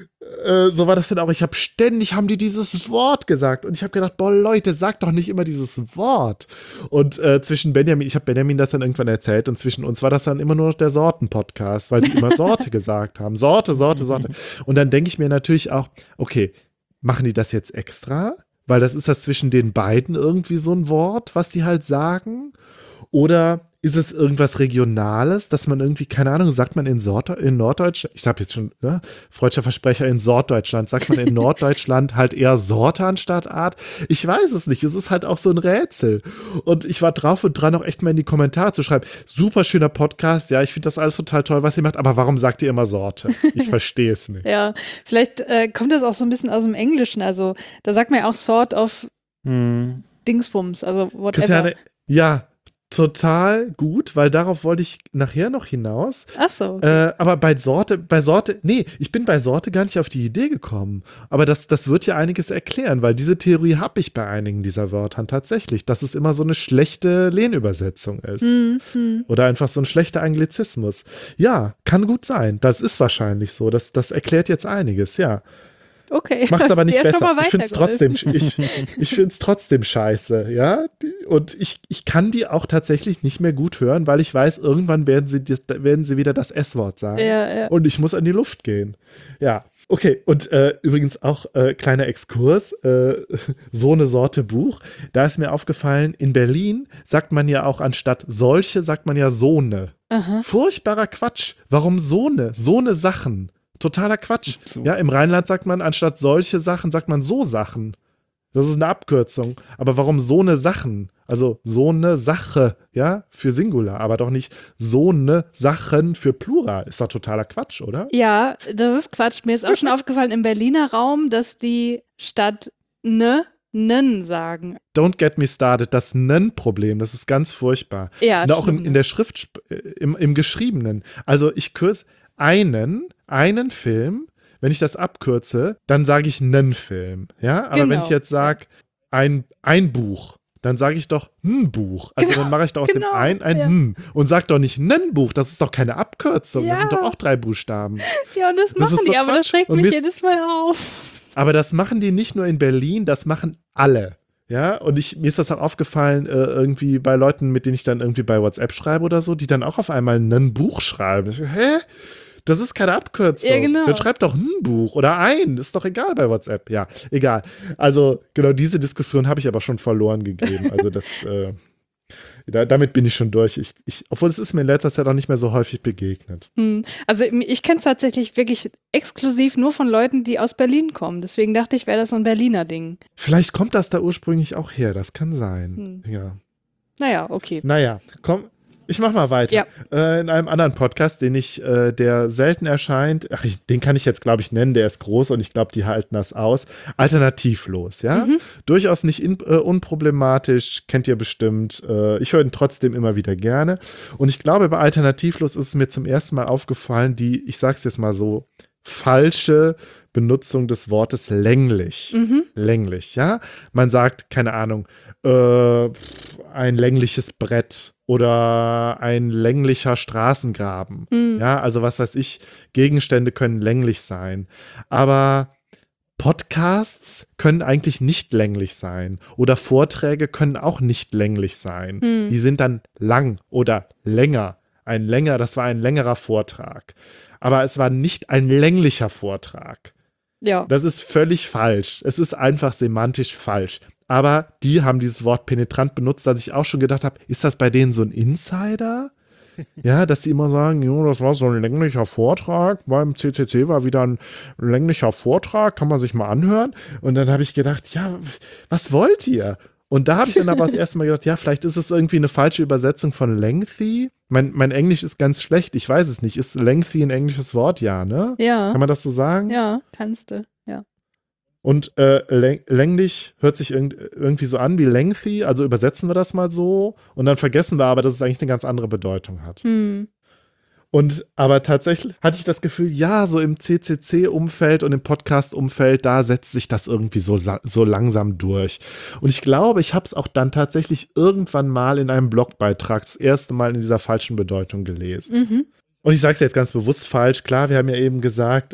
Speaker 3: So war das dann auch. Haben die dieses Wort gesagt. Und ich habe gedacht, boah, Leute, sagt doch nicht immer dieses Wort. Und ich habe Benjamin das dann irgendwann erzählt und zwischen uns war das dann immer nur noch der Sorten-Podcast, weil die immer Sorte gesagt haben. Sorte. Und dann denke ich mir natürlich auch, okay, machen die das jetzt extra? Weil das zwischen den beiden irgendwie so ein Wort, was die halt sagen. Oder ist es irgendwas Regionales, dass man irgendwie, keine Ahnung, sagt man in Norddeutschland, ich habe jetzt schon, freudscher Versprecher, in Norddeutschland, sagt man in Norddeutschland halt eher Sorte anstatt Art? Ich weiß es nicht, es ist halt auch so ein Rätsel. Und ich war drauf und dran, auch echt mal in die Kommentare zu schreiben, super schöner Podcast, ja, ich finde das alles total toll, was ihr macht, aber warum sagt ihr immer Sorte? Ich verstehe es nicht.
Speaker 1: Ja, vielleicht kommt das auch so ein bisschen aus dem Englischen, also da sagt man ja auch sort of Dingsbums, also whatever.
Speaker 3: Christiane, ja, total gut, weil darauf wollte ich nachher noch hinaus.
Speaker 1: Ach so.
Speaker 3: Aber bei Sorte, ich bin bei Sorte gar nicht auf die Idee gekommen. Aber das wird ja einiges erklären, weil diese Theorie habe ich bei einigen dieser Wörtern tatsächlich, dass es immer so eine schlechte Lehnübersetzung ist. Oder einfach so ein schlechter Anglizismus. Ja, kann gut sein. Das ist wahrscheinlich so. Das erklärt jetzt einiges, ja.
Speaker 1: Okay.
Speaker 3: Macht's aber nicht
Speaker 1: Ja, schon
Speaker 3: besser.
Speaker 1: mal
Speaker 3: Ich finde es trotzdem scheiße, ja. Und ich kann die auch tatsächlich nicht mehr gut hören, weil ich weiß, irgendwann werden sie wieder das S-Wort sagen.
Speaker 1: Ja.
Speaker 3: Und ich muss an die Luft gehen. Ja. Okay, und übrigens auch kleiner Exkurs, so eine Sorte Buch. Da ist mir aufgefallen, in Berlin sagt man ja auch anstatt solche, sagt man ja so ne.
Speaker 1: Aha.
Speaker 3: Furchtbarer Quatsch. Warum so ne? So ne Sachen. Totaler Quatsch.
Speaker 2: So.
Speaker 3: Ja, im Rheinland sagt man, anstatt solche Sachen, sagt man so Sachen. Das ist eine Abkürzung. Aber warum so eine Sachen? Also so eine Sache, ja, für Singular, aber doch nicht so eine Sachen für Plural. Ist doch totaler Quatsch, oder?
Speaker 1: Ja, das ist Quatsch. Mir ist auch schon aufgefallen im Berliner Raum, dass die statt nen sagen.
Speaker 3: Don't get me started, das Nen-Problem, das ist ganz furchtbar.
Speaker 1: Ja,
Speaker 3: Und auch
Speaker 1: schlimm,
Speaker 3: in der Schrift, im Geschriebenen. Also ich kürze einen Film, wenn ich das abkürze, dann sage ich nen Film. Ja, aber wenn
Speaker 1: Genau.
Speaker 3: ich jetzt sage ein Buch, dann sage ich doch ein Buch. Also
Speaker 1: Genau,
Speaker 3: dann mache ich doch aus
Speaker 1: genau,
Speaker 3: dem ein
Speaker 1: ja.
Speaker 3: und sag doch nicht nen Buch. Das ist doch keine Abkürzung. Das
Speaker 1: Ja.
Speaker 3: sind doch auch 3 Buchstaben.
Speaker 1: Ja, und das
Speaker 3: Das
Speaker 1: machen
Speaker 3: ist
Speaker 1: die,
Speaker 3: so
Speaker 1: aber das
Speaker 3: Quatsch.
Speaker 1: regt
Speaker 3: Und
Speaker 1: mich
Speaker 3: mir ist-
Speaker 1: jedes Mal auf.
Speaker 3: Aber das machen die nicht nur in Berlin, das machen alle. Ja, und mir ist das auch aufgefallen, irgendwie bei Leuten, mit denen ich dann irgendwie bei WhatsApp schreibe oder so, die dann auch auf einmal ein Buch schreiben. Ich so, hä? Das ist keine Abkürzung.
Speaker 1: Ja, genau.
Speaker 3: Dann schreibt doch ein Buch oder ist doch egal bei WhatsApp. Ja, egal. Also genau diese Diskussion habe ich aber schon verloren gegeben. Also das, damit bin ich schon durch. Obwohl es ist mir in letzter Zeit auch nicht mehr so häufig begegnet.
Speaker 1: Also ich kenne es tatsächlich wirklich exklusiv nur von Leuten, die aus Berlin kommen. Deswegen dachte ich, wäre das so ein Berliner Ding.
Speaker 3: Vielleicht kommt das da ursprünglich auch her. Das kann sein. Ja.
Speaker 1: Naja, okay.
Speaker 3: Naja, komm, ich mach mal weiter.
Speaker 1: Ja.
Speaker 3: In einem anderen Podcast, der selten erscheint, den kann ich jetzt, glaube ich, nennen, der ist groß und ich glaube, die halten das aus. Alternativlos, ja? Durchaus nicht unproblematisch, kennt ihr bestimmt. Ich höre ihn trotzdem immer wieder gerne. Und ich glaube, bei Alternativlos ist es mir zum ersten Mal aufgefallen, ich sag's jetzt mal so, falsche Benutzung des Wortes länglich. Länglich, ja? Man sagt, keine Ahnung, ein längliches Brett oder ein länglicher Straßengraben. Ja, also was weiß ich, Gegenstände können länglich sein. Aber Podcasts können eigentlich nicht länglich sein. Oder Vorträge können auch nicht länglich sein. Die sind dann lang oder länger. Das war ein längerer Vortrag. Aber es war nicht ein länglicher Vortrag.
Speaker 1: Ja.
Speaker 3: Das ist völlig falsch. Es ist einfach semantisch falsch. Aber die haben dieses Wort penetrant benutzt, dass ich auch schon gedacht habe, ist das bei denen so ein Insider? Ja, dass die immer sagen, jo, das war so ein länglicher Vortrag, beim CCC war wieder ein länglicher Vortrag, kann man sich mal anhören. Und dann habe ich gedacht, ja, was wollt ihr? Und da habe ich dann aber das erste Mal gedacht, ja, vielleicht ist es irgendwie eine falsche Übersetzung von lengthy. Mein Englisch ist ganz schlecht, ich weiß es nicht. Ist lengthy ein englisches Wort? Ja, ne?
Speaker 1: Ja.
Speaker 3: Kann man das so sagen?
Speaker 1: Ja, kannst du, ja.
Speaker 3: Und länglich hört sich irgendwie so an wie lengthy, also übersetzen wir das mal so und dann vergessen wir aber, dass es eigentlich eine ganz andere Bedeutung hat. Aber tatsächlich hatte ich das Gefühl, ja, so im CCC-Umfeld und im Podcast-Umfeld, da setzt sich das irgendwie so langsam durch. Und ich glaube, ich habe es auch dann tatsächlich irgendwann mal in einem Blogbeitrag das erste Mal in dieser falschen Bedeutung gelesen. Und ich sage es jetzt ganz bewusst falsch. Klar, wir haben ja eben gesagt,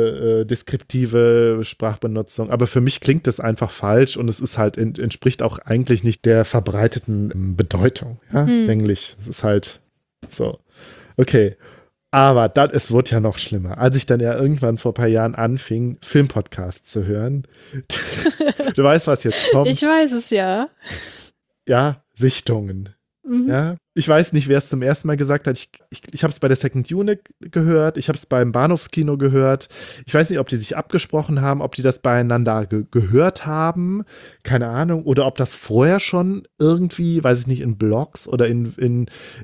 Speaker 3: deskriptive Sprachbenutzung. Aber für mich klingt das einfach falsch und es ist halt, entspricht auch eigentlich nicht der verbreiteten Bedeutung. Ja, länglich. Es ist halt so. Okay. Aber es wurde ja noch schlimmer. Als ich dann ja irgendwann vor ein paar Jahren anfing, Filmpodcasts zu hören. Du weißt, was jetzt kommt.
Speaker 1: Ich weiß es ja.
Speaker 3: Ja, Sichtungen. Ja, ich weiß nicht, wer es zum ersten Mal gesagt hat. Ich habe es bei der Second Unit gehört, ich habe es beim Bahnhofskino gehört. Ich weiß nicht, ob die sich abgesprochen haben, ob die das beieinander gehört haben, keine Ahnung, oder ob das vorher schon irgendwie, weiß ich nicht, in Blogs oder in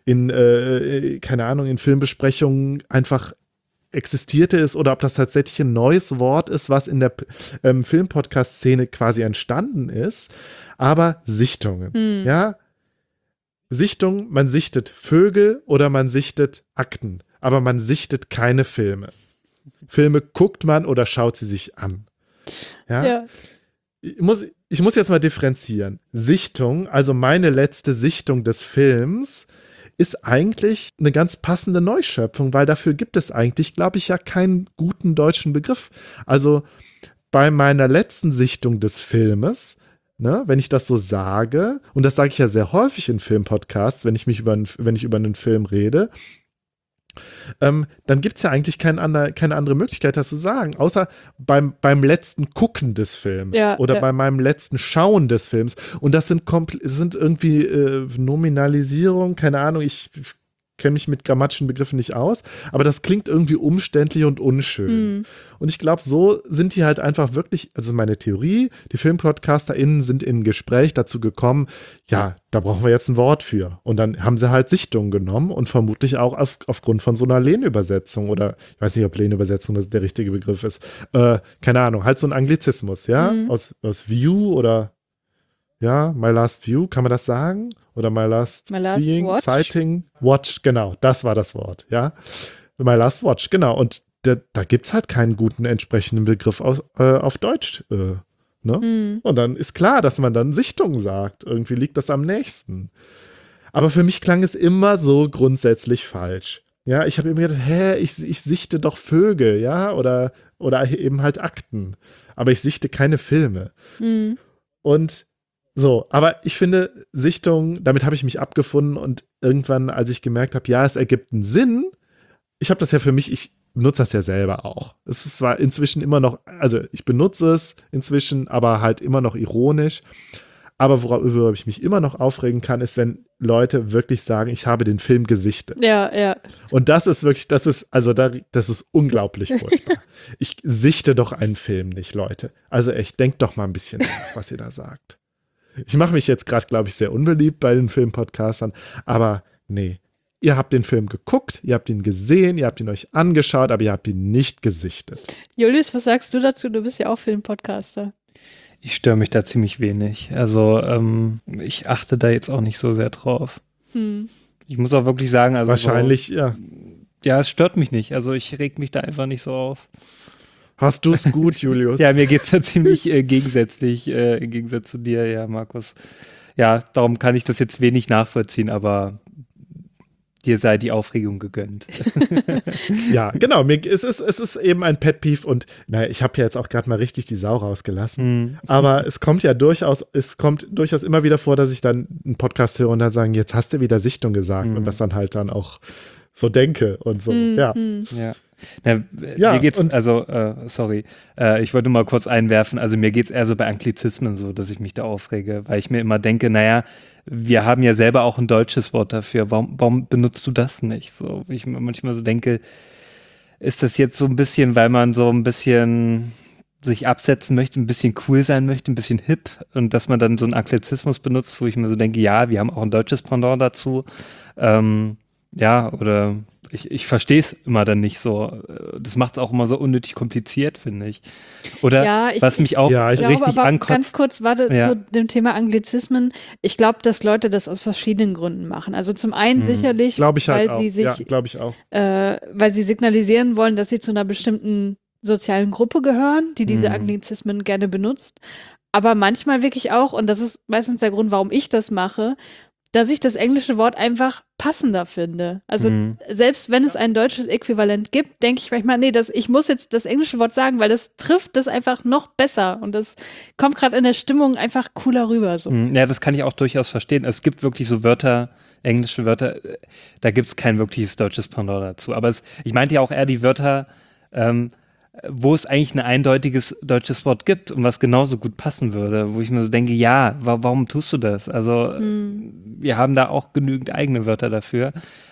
Speaker 3: keine Ahnung, in Filmbesprechungen einfach existierte es oder ob das tatsächlich ein neues Wort ist, was in der Filmpodcast-Szene quasi entstanden ist. Aber Sichtungen, ja, Sichtung, man sichtet Vögel oder man sichtet Akten, aber man sichtet keine Filme. Filme guckt man oder schaut sie sich an. Ja. Ich muss jetzt mal differenzieren. Sichtung, also meine letzte Sichtung des Films, ist eigentlich eine ganz passende Neuschöpfung, weil dafür gibt es eigentlich, glaube ich, ja keinen guten deutschen Begriff. Also bei meiner letzten Sichtung des Filmes, ne, wenn ich das so sage, und das sage ich ja sehr häufig in Filmpodcasts, wenn ich über einen Film rede, dann gibt es ja eigentlich keine andere Möglichkeit, das zu sagen, außer beim letzten Gucken des Films oder bei meinem letzten Schauen des Films. Und das sind irgendwie Nominalisierung, keine Ahnung, ich kenne mich mit grammatischen Begriffen nicht aus, aber das klingt irgendwie umständlich und unschön. Und ich glaube, so sind die halt einfach wirklich, also meine Theorie, die FilmpodcasterInnen sind in ein Gespräch dazu gekommen, ja, da brauchen wir jetzt ein Wort für. Und dann haben sie halt Sichtung genommen und vermutlich auch aufgrund von so einer Lehnübersetzung oder, ich weiß nicht, ob Lehnübersetzung der richtige Begriff ist, keine Ahnung, halt so ein Anglizismus, ja, aus View oder ja, My Last View, kann man das sagen? Oder My Last Seeing,
Speaker 1: Watch.
Speaker 3: Sighting, Watch, genau, das war das Wort, ja. My Last Watch, genau. Und da gibt es halt keinen guten entsprechenden Begriff auf Deutsch. Ne? Und dann ist klar, dass man dann Sichtung sagt. Irgendwie liegt das am nächsten. Aber für mich klang es immer so grundsätzlich falsch. Ja, ich habe immer gedacht, ich sichte doch Vögel, ja, oder eben halt Akten. Aber ich sichte keine Filme. Und so, aber ich finde, Sichtung, damit habe ich mich abgefunden und irgendwann, als ich gemerkt habe, ja, es ergibt einen Sinn, ich habe das ja für mich, ich benutze das ja selber auch. Es ist zwar inzwischen immer noch, also ich benutze es inzwischen, aber halt immer noch ironisch. Aber worüber ich mich immer noch aufregen kann, ist, wenn Leute wirklich sagen, ich habe den Film gesichtet.
Speaker 1: Ja.
Speaker 3: Und das ist wirklich, das ist unglaublich furchtbar. Ich sichte doch einen Film nicht, Leute. Also echt, denkt doch mal ein bisschen nach, was ihr da sagt. Ich mache mich jetzt gerade, glaube ich, sehr unbeliebt bei den Filmpodcastern, aber nee. Ihr habt den Film geguckt, ihr habt ihn gesehen, ihr habt ihn euch angeschaut, aber ihr habt ihn nicht gesichtet.
Speaker 1: Julius, was sagst du dazu? Du bist ja auch Filmpodcaster.
Speaker 2: Ich störe mich da ziemlich wenig. Also ich achte da jetzt auch nicht so sehr drauf. Ich muss auch wirklich sagen, also
Speaker 3: wahrscheinlich, ja.
Speaker 2: Ja, es stört mich nicht. Also ich reg mich da einfach nicht so auf.
Speaker 3: Hast du es gut, Julius?
Speaker 2: Ja, mir geht es da ziemlich gegensätzlich, im Gegensatz zu dir, ja, Markus. Ja, darum kann ich das jetzt wenig nachvollziehen, aber dir sei die Aufregung gegönnt.
Speaker 3: Ja, genau. Es ist eben ein Pet Peeve und naja, ich habe ja jetzt auch gerade mal richtig die Sau rausgelassen. Aber es kommt durchaus immer wieder vor, dass ich dann einen Podcast höre und dann sagen, jetzt hast du wieder Sichtung gesagt und das dann halt dann auch so denke und so. Ja.
Speaker 2: Na, mir geht's, sorry, ich wollte mal kurz einwerfen, also mir geht's eher so bei Anglizismen so, dass ich mich da aufrege, weil ich mir immer denke, naja, wir haben ja selber auch ein deutsches Wort dafür, warum benutzt du das nicht? So, wie ich mir manchmal so denke, ist das jetzt so ein bisschen, weil man so ein bisschen sich absetzen möchte, ein bisschen cool sein möchte, ein bisschen hip und dass man dann so einen Anglizismus benutzt, wo ich mir so denke, ja, wir haben auch ein deutsches Pendant dazu, ja, oder ich verstehe es immer dann nicht so. Das macht es auch immer so unnötig kompliziert, finde ich. Oder
Speaker 1: ja,
Speaker 2: was mich auch richtig ankotzt.
Speaker 1: Ganz kurz, zu dem Thema Anglizismen. Ich glaube, dass Leute das aus verschiedenen Gründen machen. Also zum einen sicherlich, weil sie signalisieren wollen, dass sie zu einer bestimmten sozialen Gruppe gehören, die diese Anglizismen gerne benutzt. Aber manchmal wirklich auch, und das ist meistens der Grund, warum ich das mache, dass ich das englische Wort einfach passender finde. Also selbst wenn es ein deutsches Äquivalent gibt, denke ich manchmal, nee, ich muss jetzt das englische Wort sagen, weil das trifft das einfach noch besser und das kommt gerade in der Stimmung einfach cooler rüber. So.
Speaker 2: Ja, das kann ich auch durchaus verstehen. Es gibt wirklich so Wörter, englische Wörter, da gibt es kein wirkliches deutsches Pendant dazu. Aber ich meinte ja auch eher die Wörter, wo es eigentlich ein eindeutiges deutsches Wort gibt und was genauso gut passen würde, wo ich mir so denke, ja, warum tust du das? Also wir haben da auch genügend eigene Wörter dafür,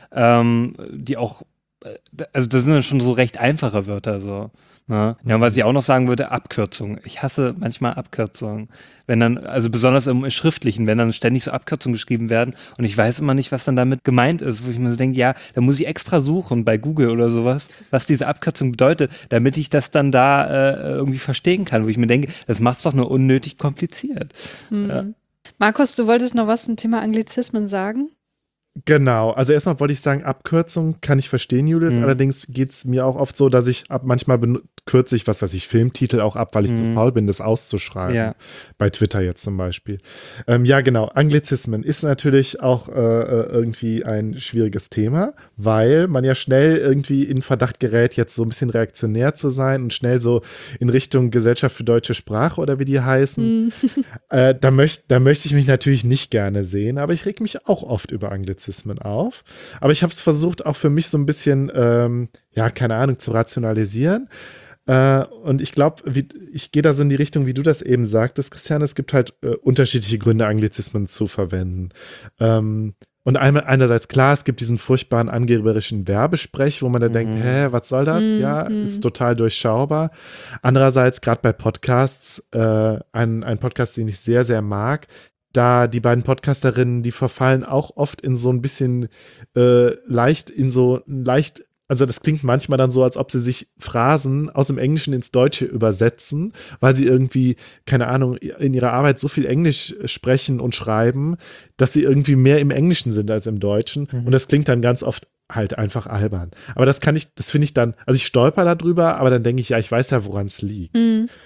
Speaker 2: die auch, also das sind dann schon so recht einfache Wörter so. Ne? Ja, und was ich auch noch sagen würde, Abkürzungen. Ich hasse manchmal Abkürzungen. Wenn dann, also besonders im Schriftlichen, wenn dann ständig so Abkürzungen geschrieben werden und ich weiß immer nicht, was dann damit gemeint ist, wo ich mir so denke, ja, da muss ich extra suchen bei Google oder sowas, was diese Abkürzung bedeutet, damit ich das dann da irgendwie verstehen kann, wo ich mir denke, das macht es doch nur unnötig kompliziert. Ja.
Speaker 1: Markus, du wolltest noch was zum Thema Anglizismen sagen?
Speaker 3: Genau, also erstmal wollte ich sagen, Abkürzung kann ich verstehen, Julius, allerdings geht es mir auch oft so, dass ich manchmal kürze ich, Filmtitel auch ab, weil ich zu faul bin, das auszuschreiben. Ja. Bei Twitter jetzt zum Beispiel. Ja, genau, Anglizismen ist natürlich auch irgendwie ein schwieriges Thema, weil man ja schnell irgendwie in Verdacht gerät, jetzt so ein bisschen reaktionär zu sein und schnell so in Richtung Gesellschaft für deutsche Sprache oder wie die heißen. Da möchte ich mich natürlich nicht gerne sehen, aber ich reg mich auch oft über Anglizismen auf. Aber ich habe es versucht, auch für mich so ein bisschen, keine Ahnung, zu rationalisieren. Und ich glaube, ich gehe da so in die Richtung, wie du das eben sagtest, Christian, es gibt halt unterschiedliche Gründe, Anglizismen zu verwenden. Und einerseits, klar, es gibt diesen furchtbaren angeberischen Werbesprech, wo man dann denkt, was soll das? Ja, ist total durchschaubar. Andererseits, gerade bei Podcasts, ein Podcast, den ich sehr, sehr mag, da die beiden Podcasterinnen, die verfallen auch oft in so ein bisschen leicht, also das klingt manchmal dann so, als ob sie sich Phrasen aus dem Englischen ins Deutsche übersetzen, weil sie irgendwie, keine Ahnung, in ihrer Arbeit so viel Englisch sprechen und schreiben, dass sie irgendwie mehr im Englischen sind als im Deutschen. Und das klingt dann ganz oft halt einfach albern. Aber das finde ich dann, also ich stolper darüber, aber dann denke ich, ja, ich weiß ja, woran es liegt.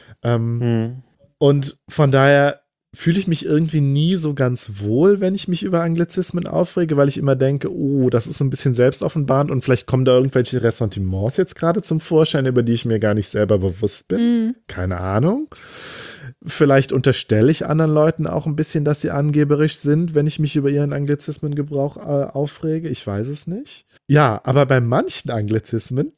Speaker 3: Und von daher fühle ich mich irgendwie nie so ganz wohl, wenn ich mich über Anglizismen aufrege, weil ich immer denke, oh, das ist ein bisschen selbstoffenbarend und vielleicht kommen da irgendwelche Ressentiments jetzt gerade zum Vorschein, über die ich mir gar nicht selber bewusst bin. Keine Ahnung. Vielleicht unterstelle ich anderen Leuten auch ein bisschen, dass sie angeberisch sind, wenn ich mich über ihren Anglizismengebrauch aufrege. Ich weiß es nicht. Ja, aber bei manchen Anglizismen,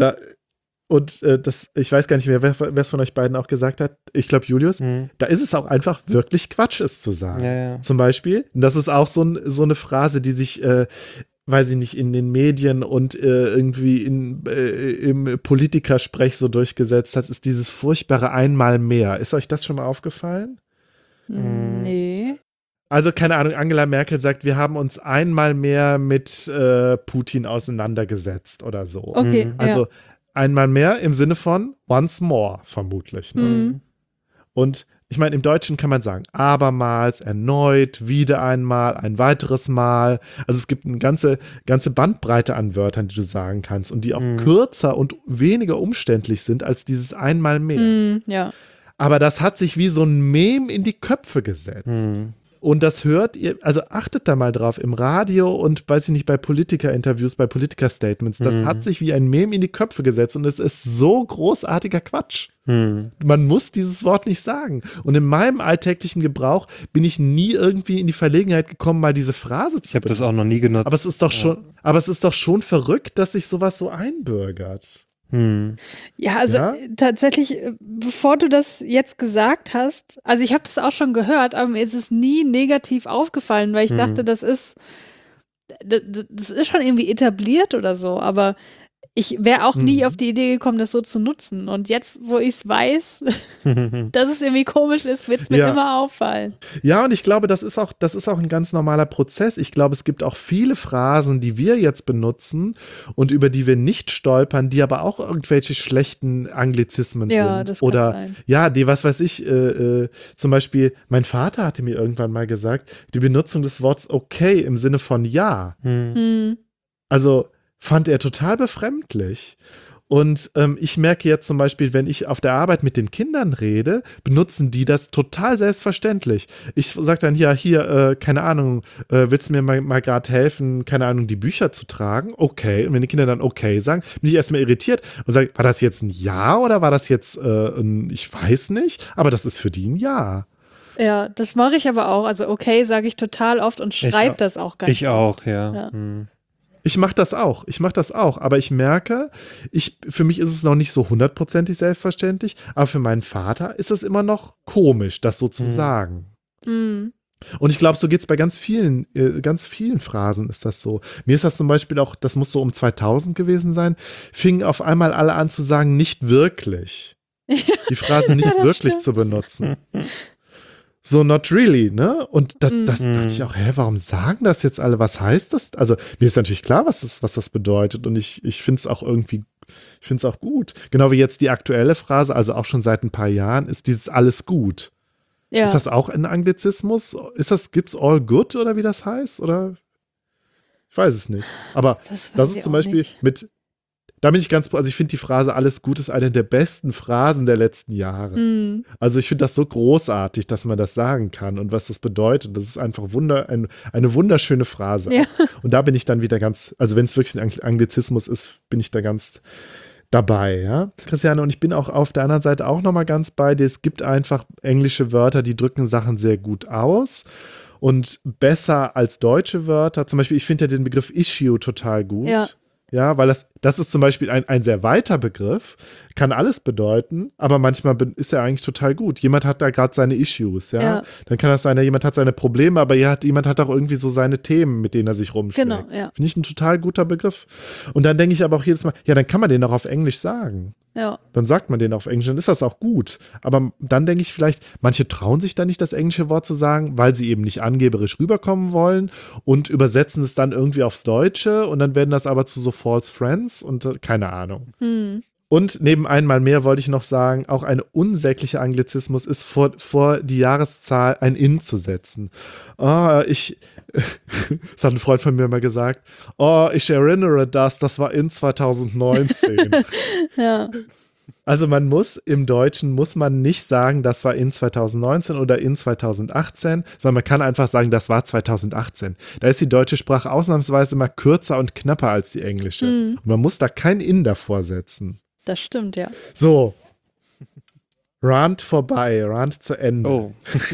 Speaker 3: ich weiß gar nicht mehr, wer es von euch beiden auch gesagt hat. Ich glaube, Julius, da ist es auch einfach wirklich Quatsch, es zu sagen.
Speaker 2: Ja.
Speaker 3: Zum Beispiel, das ist auch so eine Phrase, die sich, weiß ich nicht, in den Medien und irgendwie im Politikersprech so durchgesetzt hat, ist dieses furchtbare Einmal mehr. Ist euch das schon mal aufgefallen?
Speaker 1: Nee.
Speaker 3: Also, keine Ahnung, Angela Merkel sagt, wir haben uns einmal mehr mit Putin auseinandergesetzt oder so.
Speaker 1: Okay,
Speaker 3: Also, einmal mehr im Sinne von once more, vermutlich. Ne? Und ich meine, im Deutschen kann man sagen, abermals, erneut, wieder einmal, ein weiteres Mal. Also es gibt eine ganze Bandbreite an Wörtern, die du sagen kannst und die auch kürzer und weniger umständlich sind als dieses einmal mehr.
Speaker 1: Ja.
Speaker 3: Aber das hat sich wie so ein Mem in die Köpfe gesetzt. Und das hört ihr, also achtet da mal drauf, im Radio und, weiß ich nicht, bei Politiker-Interviews, bei Politiker-Statements, das hat sich wie ein Meme in die Köpfe gesetzt und es ist so großartiger Quatsch. Man muss dieses Wort nicht sagen. Und in meinem alltäglichen Gebrauch bin ich nie irgendwie in die Verlegenheit gekommen, mal diese Phrase zu benutzen.
Speaker 2: Ich habe das auch noch nie genutzt.
Speaker 3: Aber es ist doch schon verrückt, dass sich sowas so einbürgert.
Speaker 1: Ja, also tatsächlich, bevor du das jetzt gesagt hast, also ich habe das auch schon gehört, aber mir ist es nie negativ aufgefallen, weil ich dachte, das ist schon irgendwie etabliert oder so, aber ich wäre auch nie auf die Idee gekommen, das so zu nutzen. Und jetzt, wo ich es weiß, dass es irgendwie komisch ist, wird es mir immer auffallen.
Speaker 3: Ja, und ich glaube, das ist auch ein ganz normaler Prozess. Ich glaube, es gibt auch viele Phrasen, die wir jetzt benutzen und über die wir nicht stolpern, die aber auch irgendwelche schlechten Anglizismen sind.
Speaker 1: Das kann
Speaker 3: Oder
Speaker 1: sein.
Speaker 3: ja, die, was weiß ich, zum Beispiel, mein Vater hatte mir irgendwann mal gesagt, die Benutzung des Wortes okay im Sinne von ja. Also fand er total befremdlich. Und ich merke jetzt zum Beispiel, wenn ich auf der Arbeit mit den Kindern rede, benutzen die das total selbstverständlich. Ich sage dann, ja, hier, keine Ahnung, willst du mir mal gerade helfen, keine Ahnung, die Bücher zu tragen? Okay. Und wenn die Kinder dann okay sagen, bin ich erstmal irritiert und sage, war das jetzt ein Ja oder war das jetzt ein ich weiß nicht, aber das ist für die ein Ja.
Speaker 1: Ja, das mache ich aber auch. Also okay, sage ich total oft und schreibe das auch ganz oft.
Speaker 2: Ich auch, ja.
Speaker 3: Ich mache das auch, aber ich merke, für mich ist es noch nicht so 100%ig selbstverständlich, aber für meinen Vater ist es immer noch komisch, das so zu sagen. Und ich glaube, so geht es bei ganz vielen Phrasen ist das so. Mir ist das zum Beispiel auch, das muss so um 2000 gewesen sein, fingen auf einmal alle an zu sagen, nicht wirklich. Die Phrase nicht wirklich zu benutzen. So, not really, ne? Und das dachte ich auch, warum sagen das jetzt alle? Was heißt das? Also, mir ist natürlich klar, was das bedeutet. Und ich finde es auch irgendwie, ich finde es auch gut. Genau wie jetzt die aktuelle Phrase, also auch schon seit ein paar Jahren, ist dieses alles gut. Ja. Ist das auch ein Anglizismus? Gibt's all good oder wie das heißt? Oder? Ich weiß es nicht. Aber das ist zum Beispiel da bin ich also ich finde die Phrase alles gut ist eine der besten Phrasen der letzten Jahre. Also ich finde das so großartig, dass man das sagen kann und was das bedeutet. Das ist einfach eine wunderschöne Phrase. Ja. Und da bin ich dann wieder also wenn es wirklich ein Anglizismus ist, bin ich da ganz dabei, ja. Christiane, und ich bin auch auf der anderen Seite auch nochmal ganz bei dir. Es gibt einfach englische Wörter, die drücken Sachen sehr gut aus und besser als deutsche Wörter. Zum Beispiel, ich finde ja den Begriff Issue total gut. Ja. Ja, weil das ist zum Beispiel ein sehr weiter Begriff, kann alles bedeuten, aber manchmal ist er eigentlich total gut. Jemand hat da gerade seine Issues, ja? Dann kann das sein, jemand hat seine Probleme, aber jemand hat auch irgendwie so seine Themen, mit denen er sich rumschlägt.
Speaker 1: Genau, ja.
Speaker 3: Finde ich ein total guter Begriff. Und dann denke ich aber auch jedes Mal, ja, dann kann man den auch auf Englisch sagen.
Speaker 1: Ja.
Speaker 3: Dann sagt man den auf Englisch, dann ist das auch gut. Aber dann denke ich vielleicht, manche trauen sich da nicht, das englische Wort zu sagen, weil sie eben nicht angeberisch rüberkommen wollen und übersetzen es dann irgendwie aufs Deutsche und dann werden das aber zu so False Friends und keine Ahnung. Und neben einmal mehr wollte ich noch sagen, auch ein unsäglicher Anglizismus ist vor die Jahreszahl ein In zu setzen. Das hat ein Freund von mir mal gesagt, ich erinnere das war in 2019.
Speaker 1: Ja.
Speaker 3: Also im Deutschen muss man nicht sagen, das war in 2019 oder in 2018, sondern man kann einfach sagen, das war 2018. Da ist die deutsche Sprache ausnahmsweise mal kürzer und knapper als die englische. Und man muss da kein In davor setzen.
Speaker 1: Das stimmt, ja.
Speaker 3: So. Rant vorbei, Rant zu Ende.
Speaker 2: Oh.